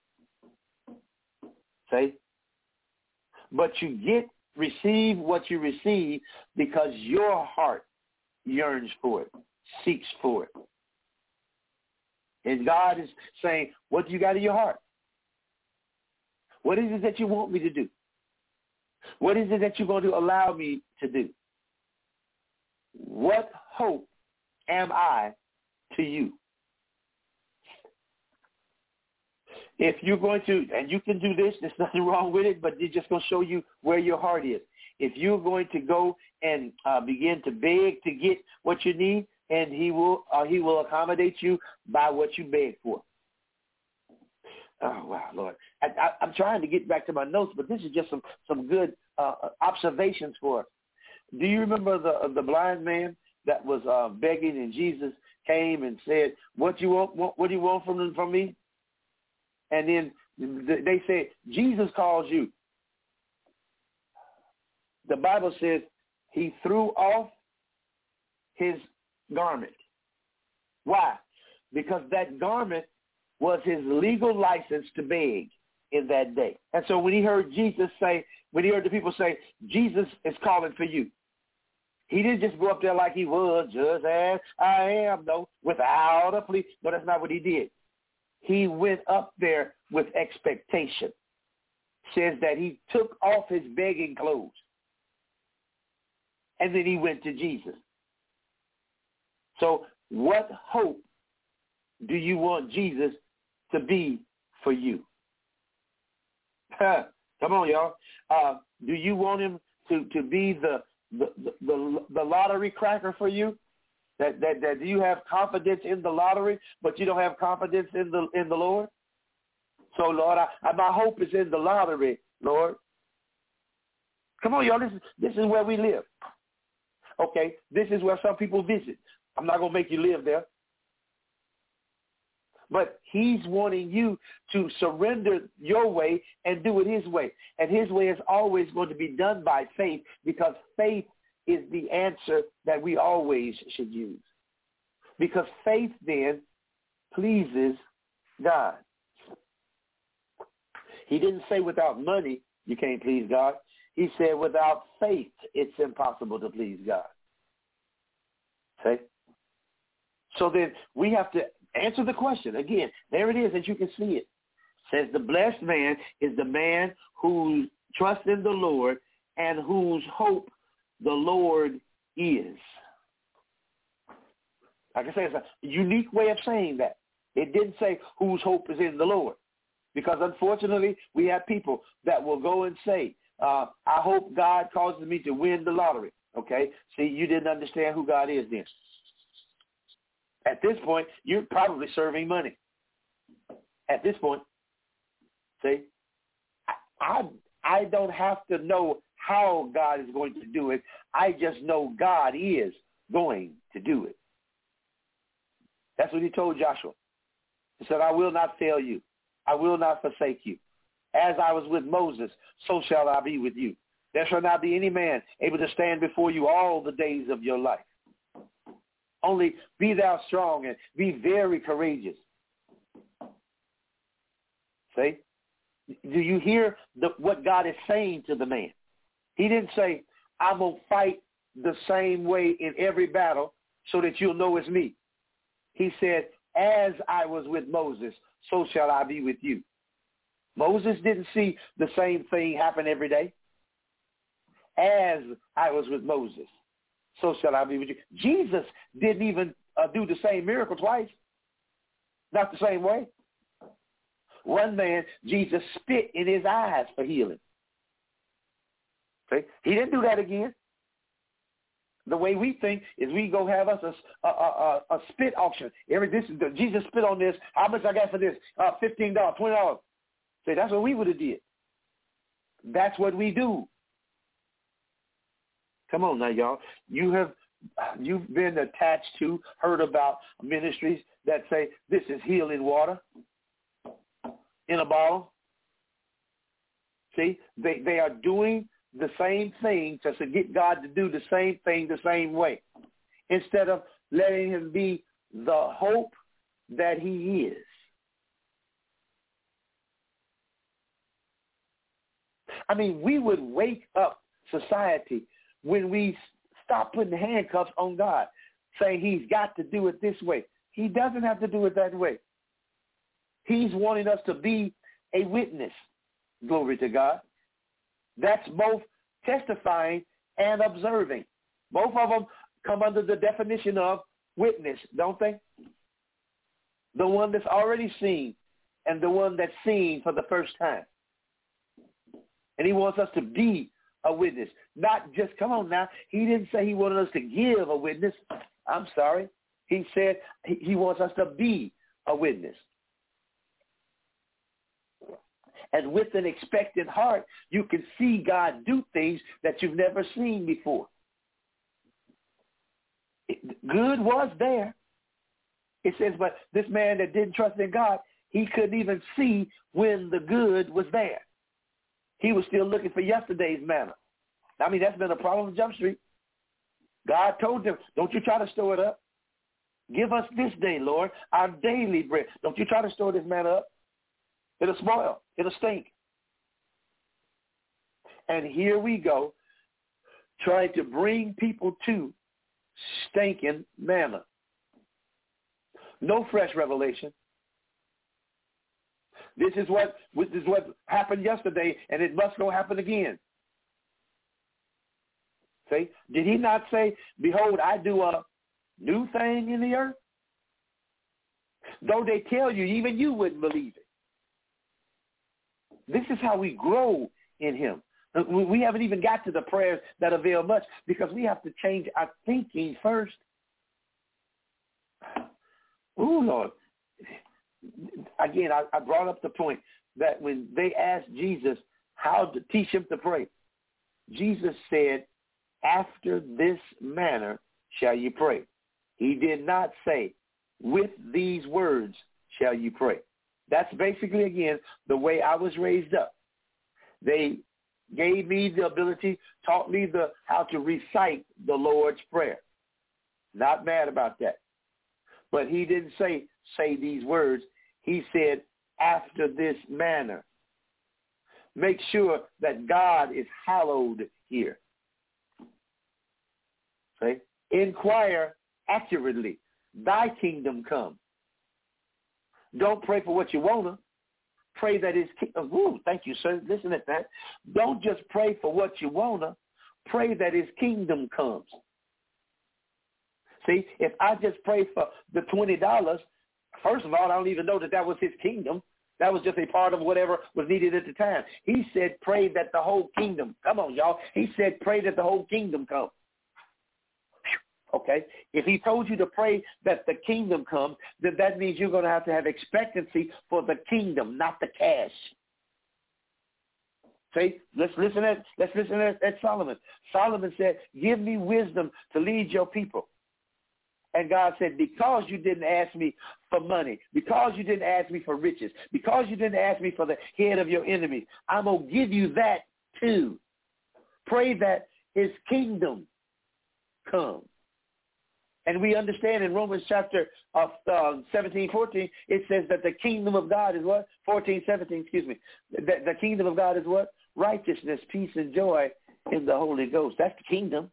See? But you get, receive what you receive because your heart yearns for it, seeks for it. And God is saying, what do you got in your heart? What is it that you want me to do? What is it that you're going to allow me to do? What hope am I to you? If you're going to, and you can do this, there's nothing wrong with it, but it's just going to show you where your heart is. If you're going to go and uh, begin to beg to get what you need, and he will uh, he will accommodate you by what you beg for. Oh, wow, Lord. I, I, I'm trying to get back to my notes, but this is just some, some good uh, observations for us. Do you remember the the blind man that was uh, begging, and Jesus came and said, what you want, what, what do you want from, from me? And then they said, Jesus calls you. The Bible says he threw off his garment. Why? Because that garment was his legal license to beg in that day. And so when he heard Jesus say, when he heard the people say, Jesus is calling for you, he didn't just go up there like he was, just as I am, no, without a plea. No, that's not what he did. He went up there with expectation. Says that he took off his begging clothes. And then he went to Jesus. So what hope do you want Jesus to be for you? Come on, y'all. Uh, do you want him to, to be the, the, the, the lottery cracker for you? That, that, that do you have confidence in the lottery, but you don't have confidence in the in the Lord? So, Lord, I, I, my hope is in the lottery, Lord. Come on, y'all. This is, this is where we live. Okay, this is where some people visit. I'm not going to make you live there. But he's wanting you to surrender your way and do it his way. And his way is always going to be done by faith, because faith is the answer that we always should use. Because faith then pleases God. He didn't say without money you can't please God. He said without faith it's impossible to please God. Okay? So then we have to answer the question. Again, there it is, as you can see it. It says the blessed man is the man who trusts in the Lord and whose hope the Lord is. Like I said, it's a unique way of saying that. It didn't say whose hope is in the Lord. Because unfortunately, we have people that will go and say, uh, I hope God causes me to win the lottery. Okay? See, you didn't understand who God is then. At this point, you're probably serving money. At this point, see, I, I don't have to know how God is going to do it. I just know God is going to do it. That's what he told Joshua. He said, I will not fail you. I will not forsake you. As I was with Moses, so shall I be with you. There shall not be any man able to stand before you all the days of your life. Only be thou strong and be very courageous. See? Do you hear the, what God is saying to the man? He didn't say, I'm going to fight the same way in every battle so that you'll know it's me. He said, as I was with Moses, so shall I be with you. Moses didn't see the same thing happen every day. As I was with Moses, so shall I be with you. Jesus didn't even uh, do the same miracle twice. Not the same way. One man, Jesus spit in his eyes for healing. See? He didn't do that again. The way we think is we go have us a, a, a, a spit auction. Every this Jesus spit on this. How much I got for this? Uh, fifteen dollars, twenty dollars. See, that's what we would have did. That's what we do. Come on now, y'all. You have you've been attached to, heard about ministries that say this is healing water in a bottle. See, they they are doing the same thing just to get God to do the same thing the same way, instead of letting him be the hope that he is. I mean, we would wake up society when we stop putting handcuffs on God, saying he's got to do it this way. He doesn't have to do it that way. He's wanting us to be a witness. Glory to God. That's both testifying and observing. Both of them come under the definition of witness, don't they? The one that's already seen and the one that's seen for the first time. And he wants us to be a witness. Not just, come on now, he didn't say he wanted us to give a witness. I'm sorry. He said he wants us to be a witness. And with an expectant heart, you can see God do things that you've never seen before. It, good was there. It says, but this man that didn't trust in God, he couldn't even see when the good was there. He was still looking for yesterday's manna. I mean, that's been a problem on Jump Street. God told them, don't you try to store it up. Give us this day, Lord, our daily bread. Don't you try to store this manna up. It'll spoil. It'll stink. And here we go, trying to bring people to stinking manna. No fresh revelation. This is what this is what happened yesterday, and it must go happen again. See? Did he not say, behold, I do a new thing in the earth? Though they tell you, even you wouldn't believe it. This is how we grow in him. We haven't even got to the prayers that avail much because we have to change our thinking first. Oh, Lord. Again, I, I brought up the point that when they asked Jesus how to teach him to pray, Jesus said, after this manner shall you pray. He did not say, with these words shall you pray. That's basically, again, the way I was raised up. They gave me the ability, taught me the how to recite the Lord's Prayer. Not mad about that. But he didn't say, say these words. He said, after this manner. Make sure that God is hallowed here. Okay? Inquire accurately. Thy kingdom come. Don't pray for what you want to. Pray that his kingdom. Ooh, thank you, sir. Listen at that. Don't just pray for what you want to. Pray that his kingdom comes. See, if I just pray for the twenty dollars, first of all, I don't even know that that was his kingdom. That was just a part of whatever was needed at the time. He said, pray that the whole kingdom, come on, y'all. He said, pray that the whole kingdom come. Okay? If he told you to pray that the kingdom comes, then that means you're going to have to have expectancy for the kingdom, not the cash. See, let's listen at let's listen at, at Solomon. Solomon said, give me wisdom to lead your people. And God said, because you didn't ask me for money, because you didn't ask me for riches, because you didn't ask me for the head of your enemies, I'm going to give you that too. Pray that his kingdom come. And we understand in Romans chapter of uh, seventeen, fourteen, it says that the kingdom of God is what? fourteen, seventeen, excuse me. The, the kingdom of God is what? Righteousness, peace, and joy in the Holy Ghost. That's the kingdom.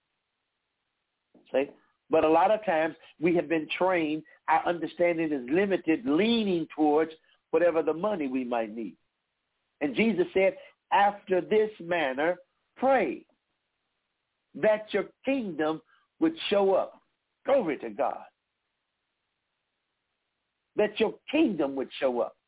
See? But a lot of times we have been trained, our understanding is limited, leaning towards whatever the money we might need. And Jesus said, after this manner, pray that your kingdom would show up. Glory to God. That your kingdom would show up.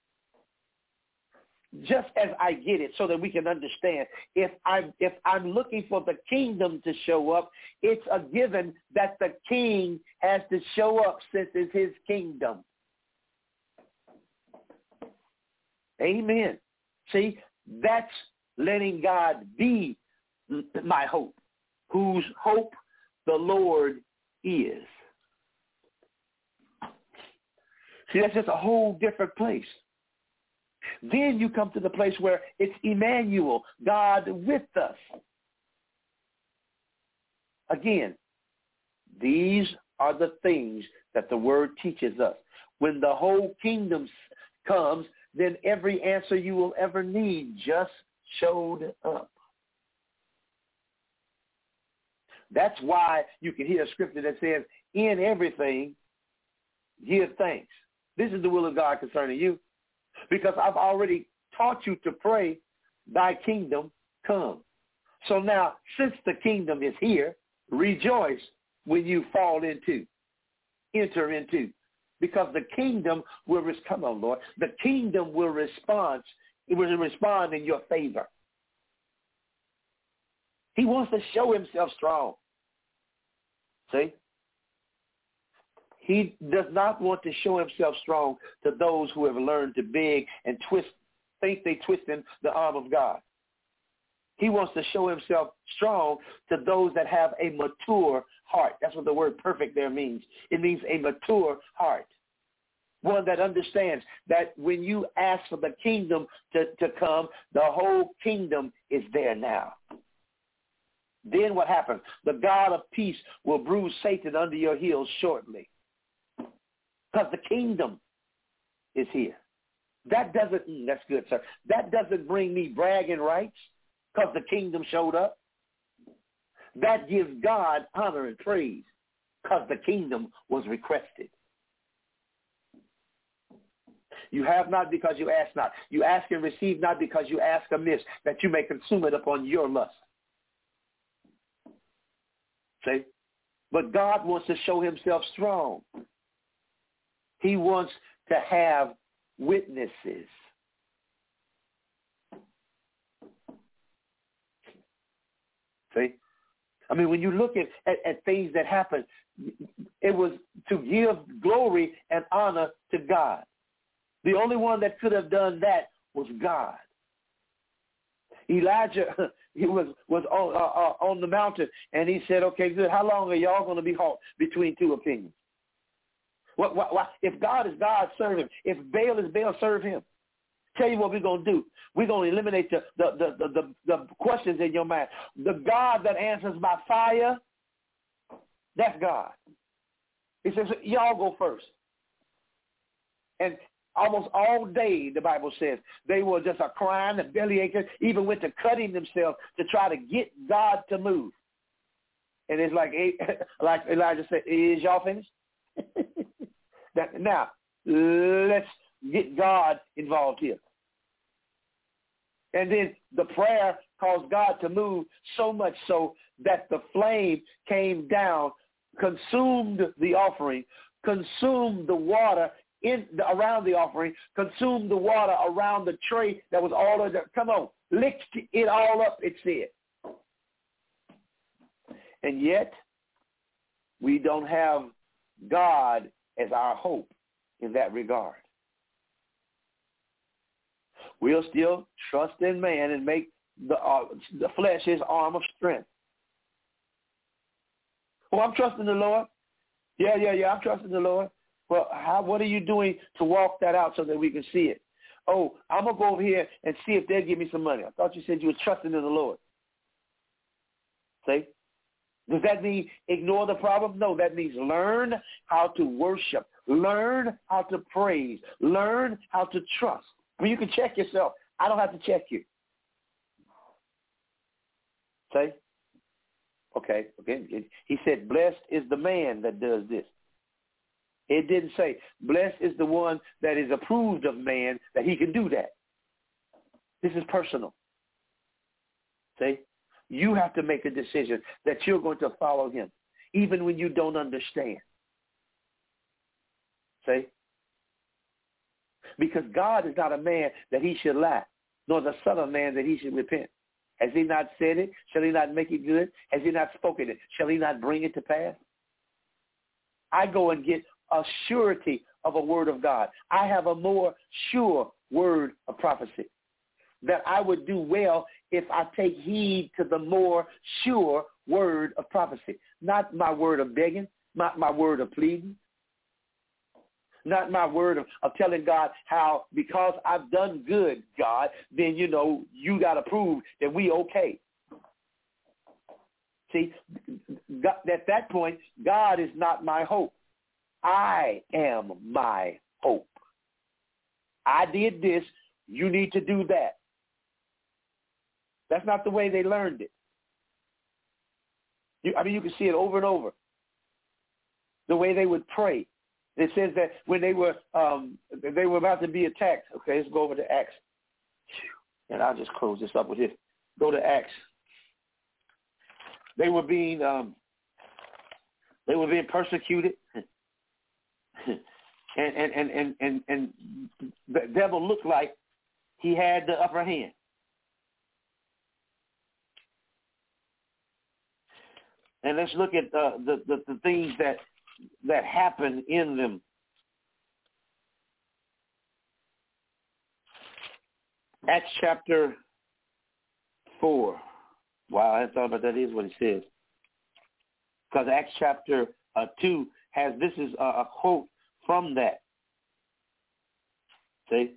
Just as I get it, so that we can understand, if I'm, if I'm looking for the kingdom to show up, it's a given that the king has to show up since it's his kingdom. Amen. See, that's letting God be my hope, whose hope the Lord is. See, that's just a whole different place. Then you come to the place where it's Emmanuel, God with us. Again, these are the things that the word teaches us. When the whole kingdom comes, then every answer you will ever need just showed up. That's why you can hear a scripture that says, in everything, give thanks. This is the will of God concerning you. Because I've already taught you to pray, thy kingdom come. So now, since the kingdom is here, rejoice when you fall into, enter into. Because the kingdom will, come on, Lord, the kingdom will respond, it will respond in your favor. He wants to show himself strong. See? He does not want to show himself strong to those who have learned to beg and twist, think they twist in the arm of God. He wants to show himself strong to those that have a mature heart. That's what the word perfect there means. It means a mature heart. One that understands that when you ask for the kingdom to, to come, the whole kingdom is there now. Then what happens? The God of peace will bruise Satan under your heels shortly. Because the kingdom is here. That doesn't, mm, that's good, sir. That doesn't bring me bragging rights because the kingdom showed up. That gives God honor and praise because the kingdom was requested. You have not because you ask not. You ask and receive not because you ask amiss, that you may consume it upon your lust. See? But God wants to show himself strong. He wants to have witnesses. See? I mean, when you look at, at, at things that happened, it was to give glory and honor to God. The only one that could have done that was God. Elijah, he was, was on, uh, uh, on the mountain, and he said, okay, good, how long are y'all going to be halt between two opinions? What, what, what, if God is God, serve him. If Baal is Baal, serve him. Tell you what we're going to do. We're going to eliminate the, the, the, the, the, the questions in your mind. The God that answers by fire, that's God. He says, y'all go first. And almost all day, the Bible says, they were just a crying, a belly aching, even went to cutting themselves to try to get God to move. And it's like, like Elijah said, is y'all finished? that, now, let's get God involved here. And then the prayer caused God to move so much so that the flame came down consumed the offering, consumed the water in the, around the offering, consumed the water around the tray that was all of the, come on, licked it all up, it said. And yet, we don't have God as our hope in that regard. We'll still trust in man and make the, uh, the flesh his arm of strength. Oh, I'm trusting the Lord. Yeah, yeah, yeah, I'm trusting the Lord. Well, how, what are you doing to walk that out so that we can see it? Oh, I'm going to go over here and see if they'll give me some money. I thought you said you were trusting in the Lord. See? Does that mean ignore the problem? No, that means learn how to worship. Learn how to praise. Learn how to trust. I mean, you can check yourself. I don't have to check you. See? Okay, okay. He said, blessed is the man that does this. It didn't say, blessed is the one that is approved of man, that he can do that. This is personal. See? You have to make a decision that you're going to follow him, even when you don't understand. See? Because God is not a man that he should lie, nor the son of man that he should repent. Has he not said it? Shall he not make it good? Has he not spoken it? Shall he not bring it to pass? I go and get a surety of a word of God. I have a more sure word of prophecy, that I would do well if I take heed to the more sure word of prophecy. Not my word of begging, not my word of pleading, not my word of, of telling God how, because I've done good, God, then, you know, you got to prove that we okay. See, God, at that point, God is not my hope. I am my hope. I did this. You need to do that. That's not the way they learned it. You, I mean, you can see it over and over. The way they would pray. It says that when they were um, they were about to be attacked. Okay, let's go over to Acts. And I'll just close this up with this. Go to Acts. They were being um, they were being persecuted. and, and, and, and, and, and the devil looked like he had the upper hand. And let's look at uh, the, the, the things that that happen in them. Acts chapter four. Wow, I hadn't thought about that. Is what it says. Because Acts chapter uh, two has, this is a, a quote from that. See?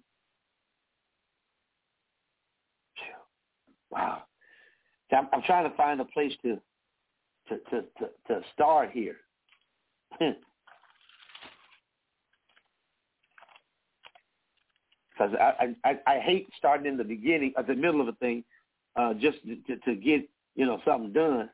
Wow. I'm, I'm trying to find a place to to to, to, to start here. Because I, I I hate starting in the beginning, at the middle of a thing, uh, just to, to get, you know, something done.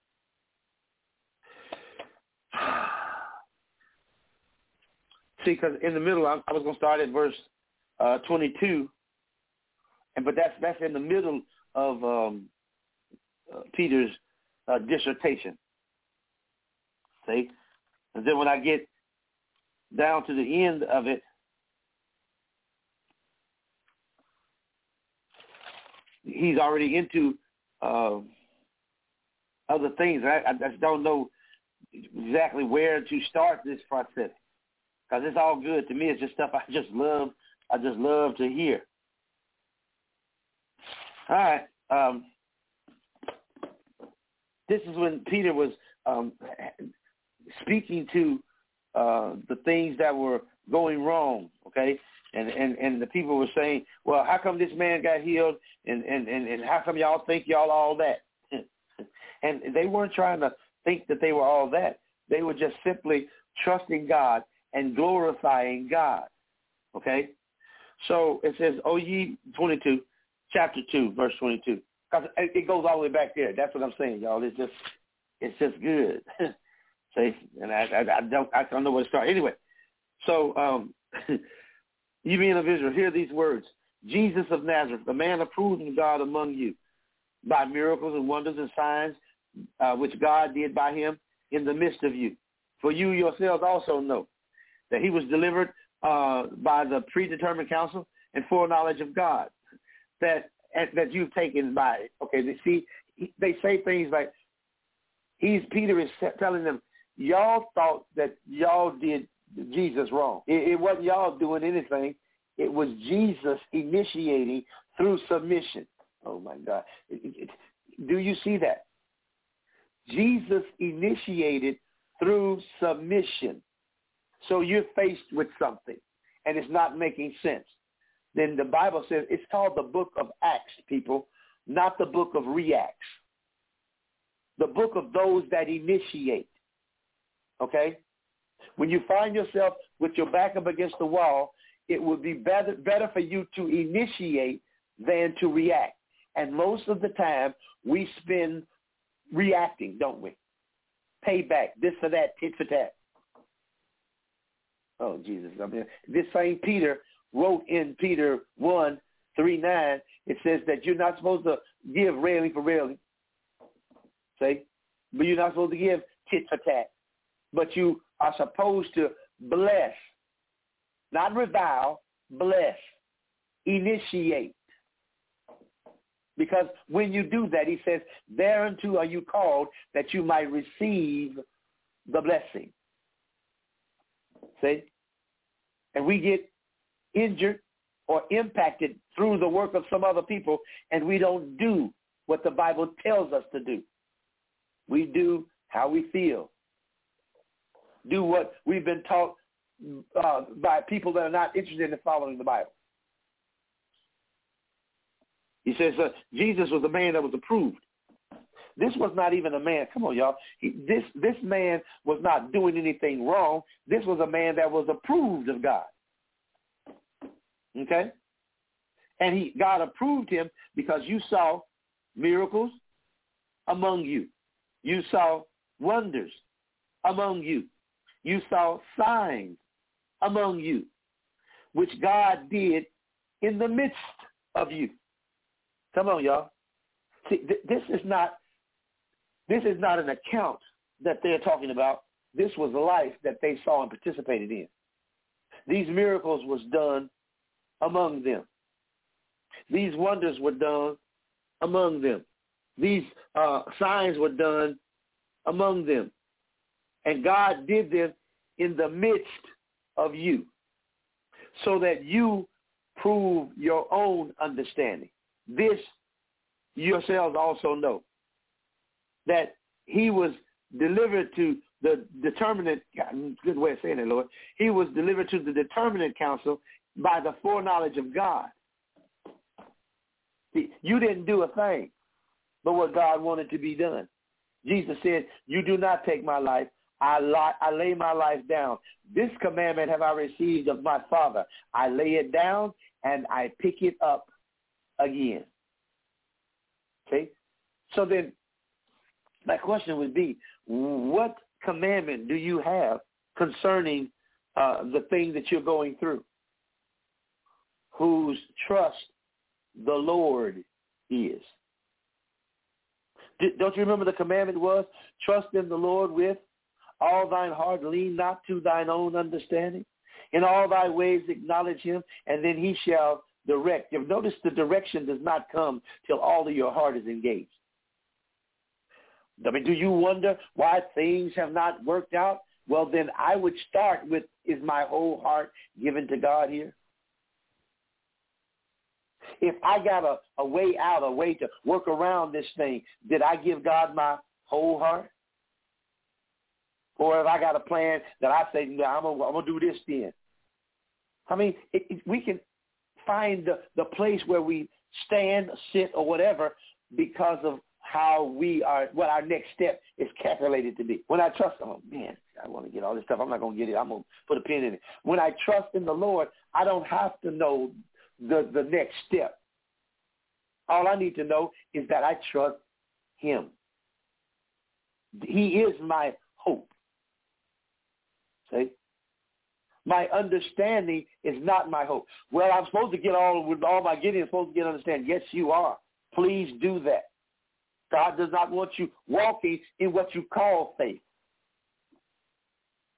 See, because in the middle, I, I was going to start at verse uh, twenty-two, and but that's that's in the middle of um, uh, Peter's uh, dissertation. See, and then when I get down to the end of it, he's already into uh, other things. I, I just don't know exactly where to start this process, because it's all good to me. It's just stuff I just love. I just love to hear. All right. Um, this is when Peter was um, speaking to uh, the things that were going wrong, okay? And, and and the people were saying, well, how come this man got healed, and, and, and, and how come y'all think y'all all that? And they weren't trying to think that they were all that. They were just simply trusting God and glorifying God, okay? So it says, oh, ye, twenty-two, chapter two, verse twenty-two. Because it goes all the way back there. That's what I'm saying, y'all. It's just, it's just good. See, and I, I, I don't, I don't know where to start. Anyway, so um, you being of Israel, hear these words: Jesus of Nazareth, the man approved of God among you, by miracles and wonders and signs uh, which God did by him, in the midst of you. For you yourselves also know that he was delivered uh, by the predetermined counsel and foreknowledge of God, that that you've taken by it. Okay, they see, they say things like, he's Peter is telling them, y'all thought that y'all did Jesus wrong. It, it wasn't y'all doing anything. It was Jesus initiating through submission. Oh, my God. It, it, it, do you see that? Jesus initiated through submission. So you're faced with something, and it's not making sense. Then the Bible says it's called the book of Acts, people, not the book of reacts. The book of those that initiate. Okay? When you find yourself with your back up against the wall, it would be better, better for you to initiate than to react. And most of the time, we spend reacting, don't we? Payback, this for that, tit for tat. Oh, Jesus. I mean, this same Peter wrote in Peter one, three, nine, it says that you're not supposed to give railing for railing. See? But you're not supposed to give tit for tat. But you are supposed to bless, not revile, bless, initiate. Because when you do that, he says, thereunto are you called that you might receive the blessing. See? And we get injured or impacted through the work of some other people, and we don't do what the Bible tells us to do. We do how we feel. Do what we've been taught uh, by people that are not interested in following the Bible. He says uh, Jesus was a man that was approved. This was not even a man. Come on, y'all. He, this this man was not doing anything wrong. This was a man that was approved of God. Okay? And he God approved him because you saw miracles among you. You saw wonders among you. You saw signs among you, which God did in the midst of you. Come on, y'all. See, th- this is not this is not an account that they're talking about. This was life that they saw and participated in. These miracles was done among them. These wonders were done among them. These uh, signs were done among them. And God did them in the midst of you so that you prove your own understanding. This yourselves also know, that he was delivered to the determinate, good way of saying it, Lord, he was delivered to the determinate counsel by the foreknowledge of God. See, you didn't do a thing but what God wanted to be done. Jesus said, you do not take my life. I, lie, I lay my life down. This commandment have I received of my Father. I lay it down and I pick it up again. Okay? So then my question would be, what commandment do you have concerning uh, the thing that you're going through? Whose trust the Lord is. Don't you remember the commandment was, trust in the Lord with all thine heart, lean not to thine own understanding. In all thy ways acknowledge him, and then he shall direct. You've noticed the direction does not come till all of your heart is engaged. I mean, do you wonder why things have not worked out? Well, then I would start with, is my whole heart given to God here? If I got a, a way out, a way to work around this thing, did I give God my whole heart? Or if I got a plan that I say, no, I'm going I'm to do this then. I mean, it, it, we can find the, the place where we stand, sit, or whatever because of how we are, what our next step is calculated to be. When I trust, oh, man, I want to get all this stuff. I'm not going to get it. I'm going to put a pin in it. When I trust in the Lord, I don't have to know the, the next step. All I need to know is that I trust him. He is my hope. See? My understanding is not my hope. Well, I'm supposed to get all, with all my getting, I'm supposed to get understanding. Yes, you are. Please do that. God does not want you walking in what you call faith.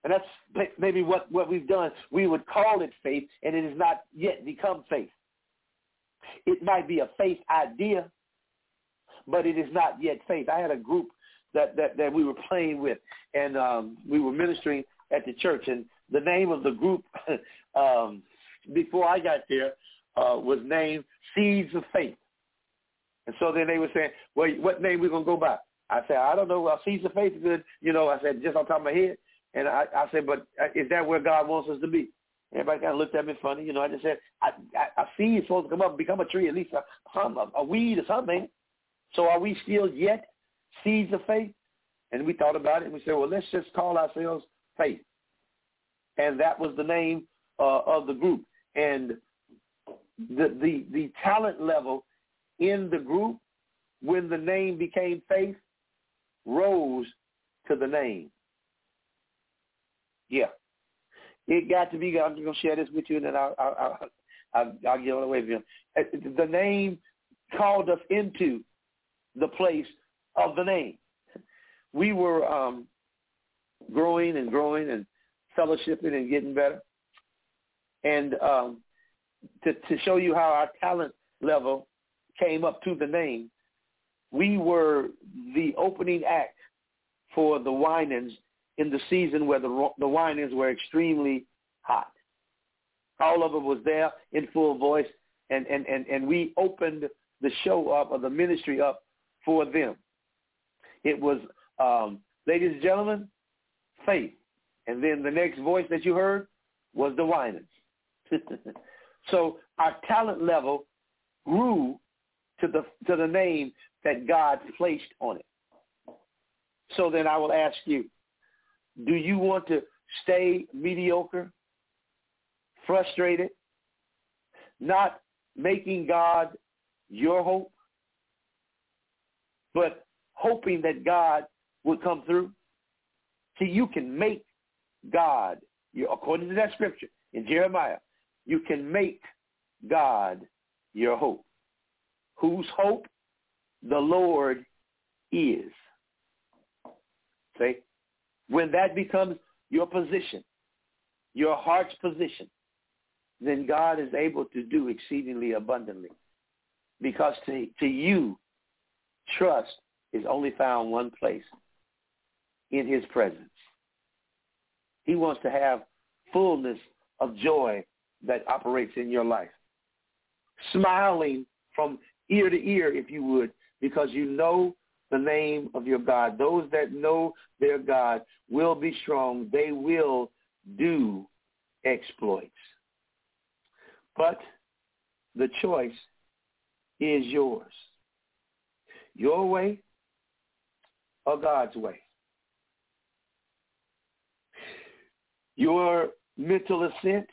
And that's maybe what, what we've done. We would call it faith, and it has not yet become faith. It might be a faith idea, but it is not yet faith. I had a group that, that, that we were playing with, and um, we were ministering at the church, and the name of the group um, before I got there uh, was named Seeds of Faith. And so then they were saying, well, what name we going to go by? I said, I don't know. Well, Seeds of Faith is good. You know, I said, just on top of my head. And I, I said, but is that where God wants us to be? Everybody kind of looked at me funny. You know, I just said, I, I, a seed is supposed to come up and become a tree, at least a, a, a weed or something. So are we still yet seeds of faith? And we thought about it, and we said, well, let's just call ourselves Faith. And that was the name uh, of the group. And the, the the talent level in the group, when the name became Faith, rose to the name. Yeah. It got to be, I'm going to share this with you, and then I'll, I'll, I'll, I'll give it away from you. The name called us into the place of the name. We were um, growing and growing and fellowshipping and getting better. And um, to, to show you how our talent level came up to the name, we were the opening act for the Winans in the season where the, the Winans were extremely hot. All of it was there in full voice, and, and, and, and we opened the show up, or the ministry up, for them. It was, um, ladies and gentlemen, Faith. And then the next voice that you heard was the Winans. So our talent level grew to the to the name that God placed on it. So then I will ask you, do you want to stay mediocre, frustrated, not making God your hope, but hoping that God would come through? See, you can make God, your, according to that scripture in Jeremiah, you can make God your hope. Whose hope? The Lord is. See? When that becomes your position, your heart's position, then God is able to do exceedingly abundantly. Because to, to you, trust is only found one place, in his presence. He wants to have fullness of joy that operates in your life. Smiling from ear to ear, if you would, because you know the name of your God. Those that know their God will be strong. They will do exploits. But the choice is yours. Your way or God's way. Your mental ascent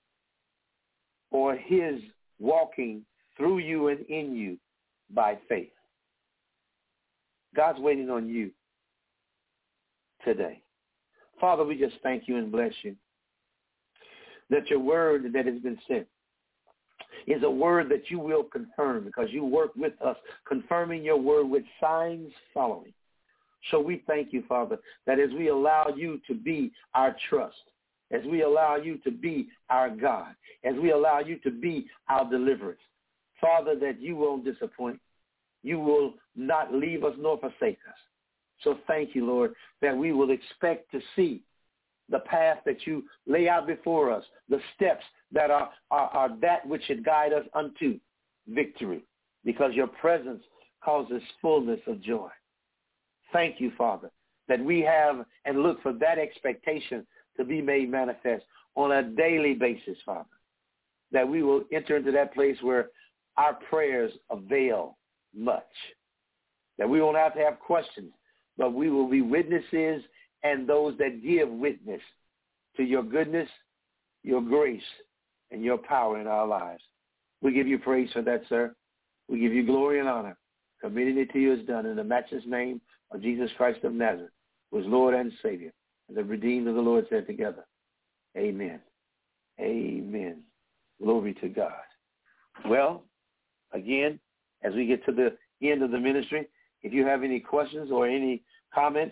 or his walking through you and in you by faith. God's waiting on you today. Father, we just thank you and bless you that your word that has been sent is a word that you will confirm, because you work with us, confirming your word with signs following. So we thank you, Father, that as we allow you to be our trust, as we allow you to be our God, as we allow you to be our deliverance, Father, that you won't disappoint. You will not leave us nor forsake us. So thank you, Lord, that we will expect to see the path that you lay out before us, the steps that are, are, are that which should guide us unto victory, because your presence causes fullness of joy. Thank you, Father, that we have and look for that expectation to be made manifest on a daily basis, Father, that we will enter into that place where our prayers avail much, that we won't have to have questions, but we will be witnesses and those that give witness to your goodness, your grace, and your power in our lives. We give you praise for that, sir. We give you glory and honor. Committing it to you is done in the matchless name of Jesus Christ of Nazareth, who is Lord and Savior. And the redeemed of the Lord said together, amen. Amen. Glory to God. Well, again, as we get to the end of the ministry, if you have any questions or any comments,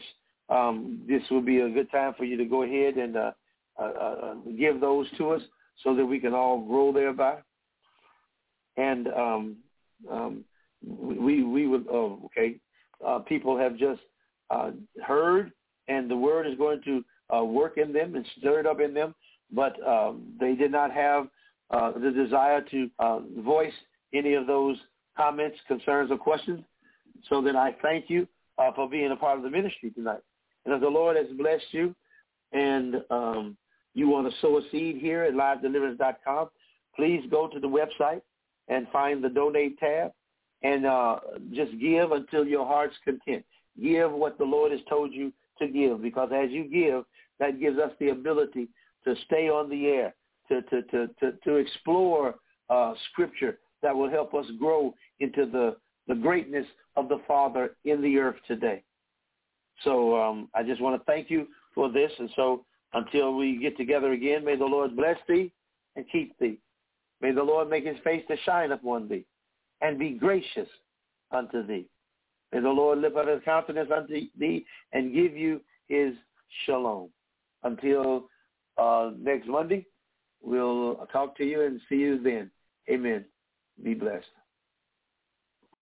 um, this will be a good time for you to go ahead and uh, uh, uh, give those to us so that we can all grow thereby. And um, um, we we would oh, okay. Uh, people have just uh, heard, and the word is going to uh, work in them and stir it up in them. But um, they did not have uh, the desire to uh, voice any of those comments, concerns, or questions. So then I thank you uh, for being a part of the ministry tonight. And if the Lord has blessed you and um, you want to sow a seed here at live deliverance dot com, please go to the website and find the donate tab and uh, just give until your heart's content. Give what the Lord has told you to give, because as you give, that gives us the ability to stay on the air, to to to to, to explore uh, Scripture that will help us grow into the, the greatness of the Father in the earth today. So um, I just want to thank you for this. And so until we get together again, may the Lord bless thee and keep thee. May the Lord make his face to shine upon thee and be gracious unto thee. May the Lord lift up his countenance unto thee and give you his shalom. Until uh, next Monday, we'll talk to you and see you then. Amen. Be blessed.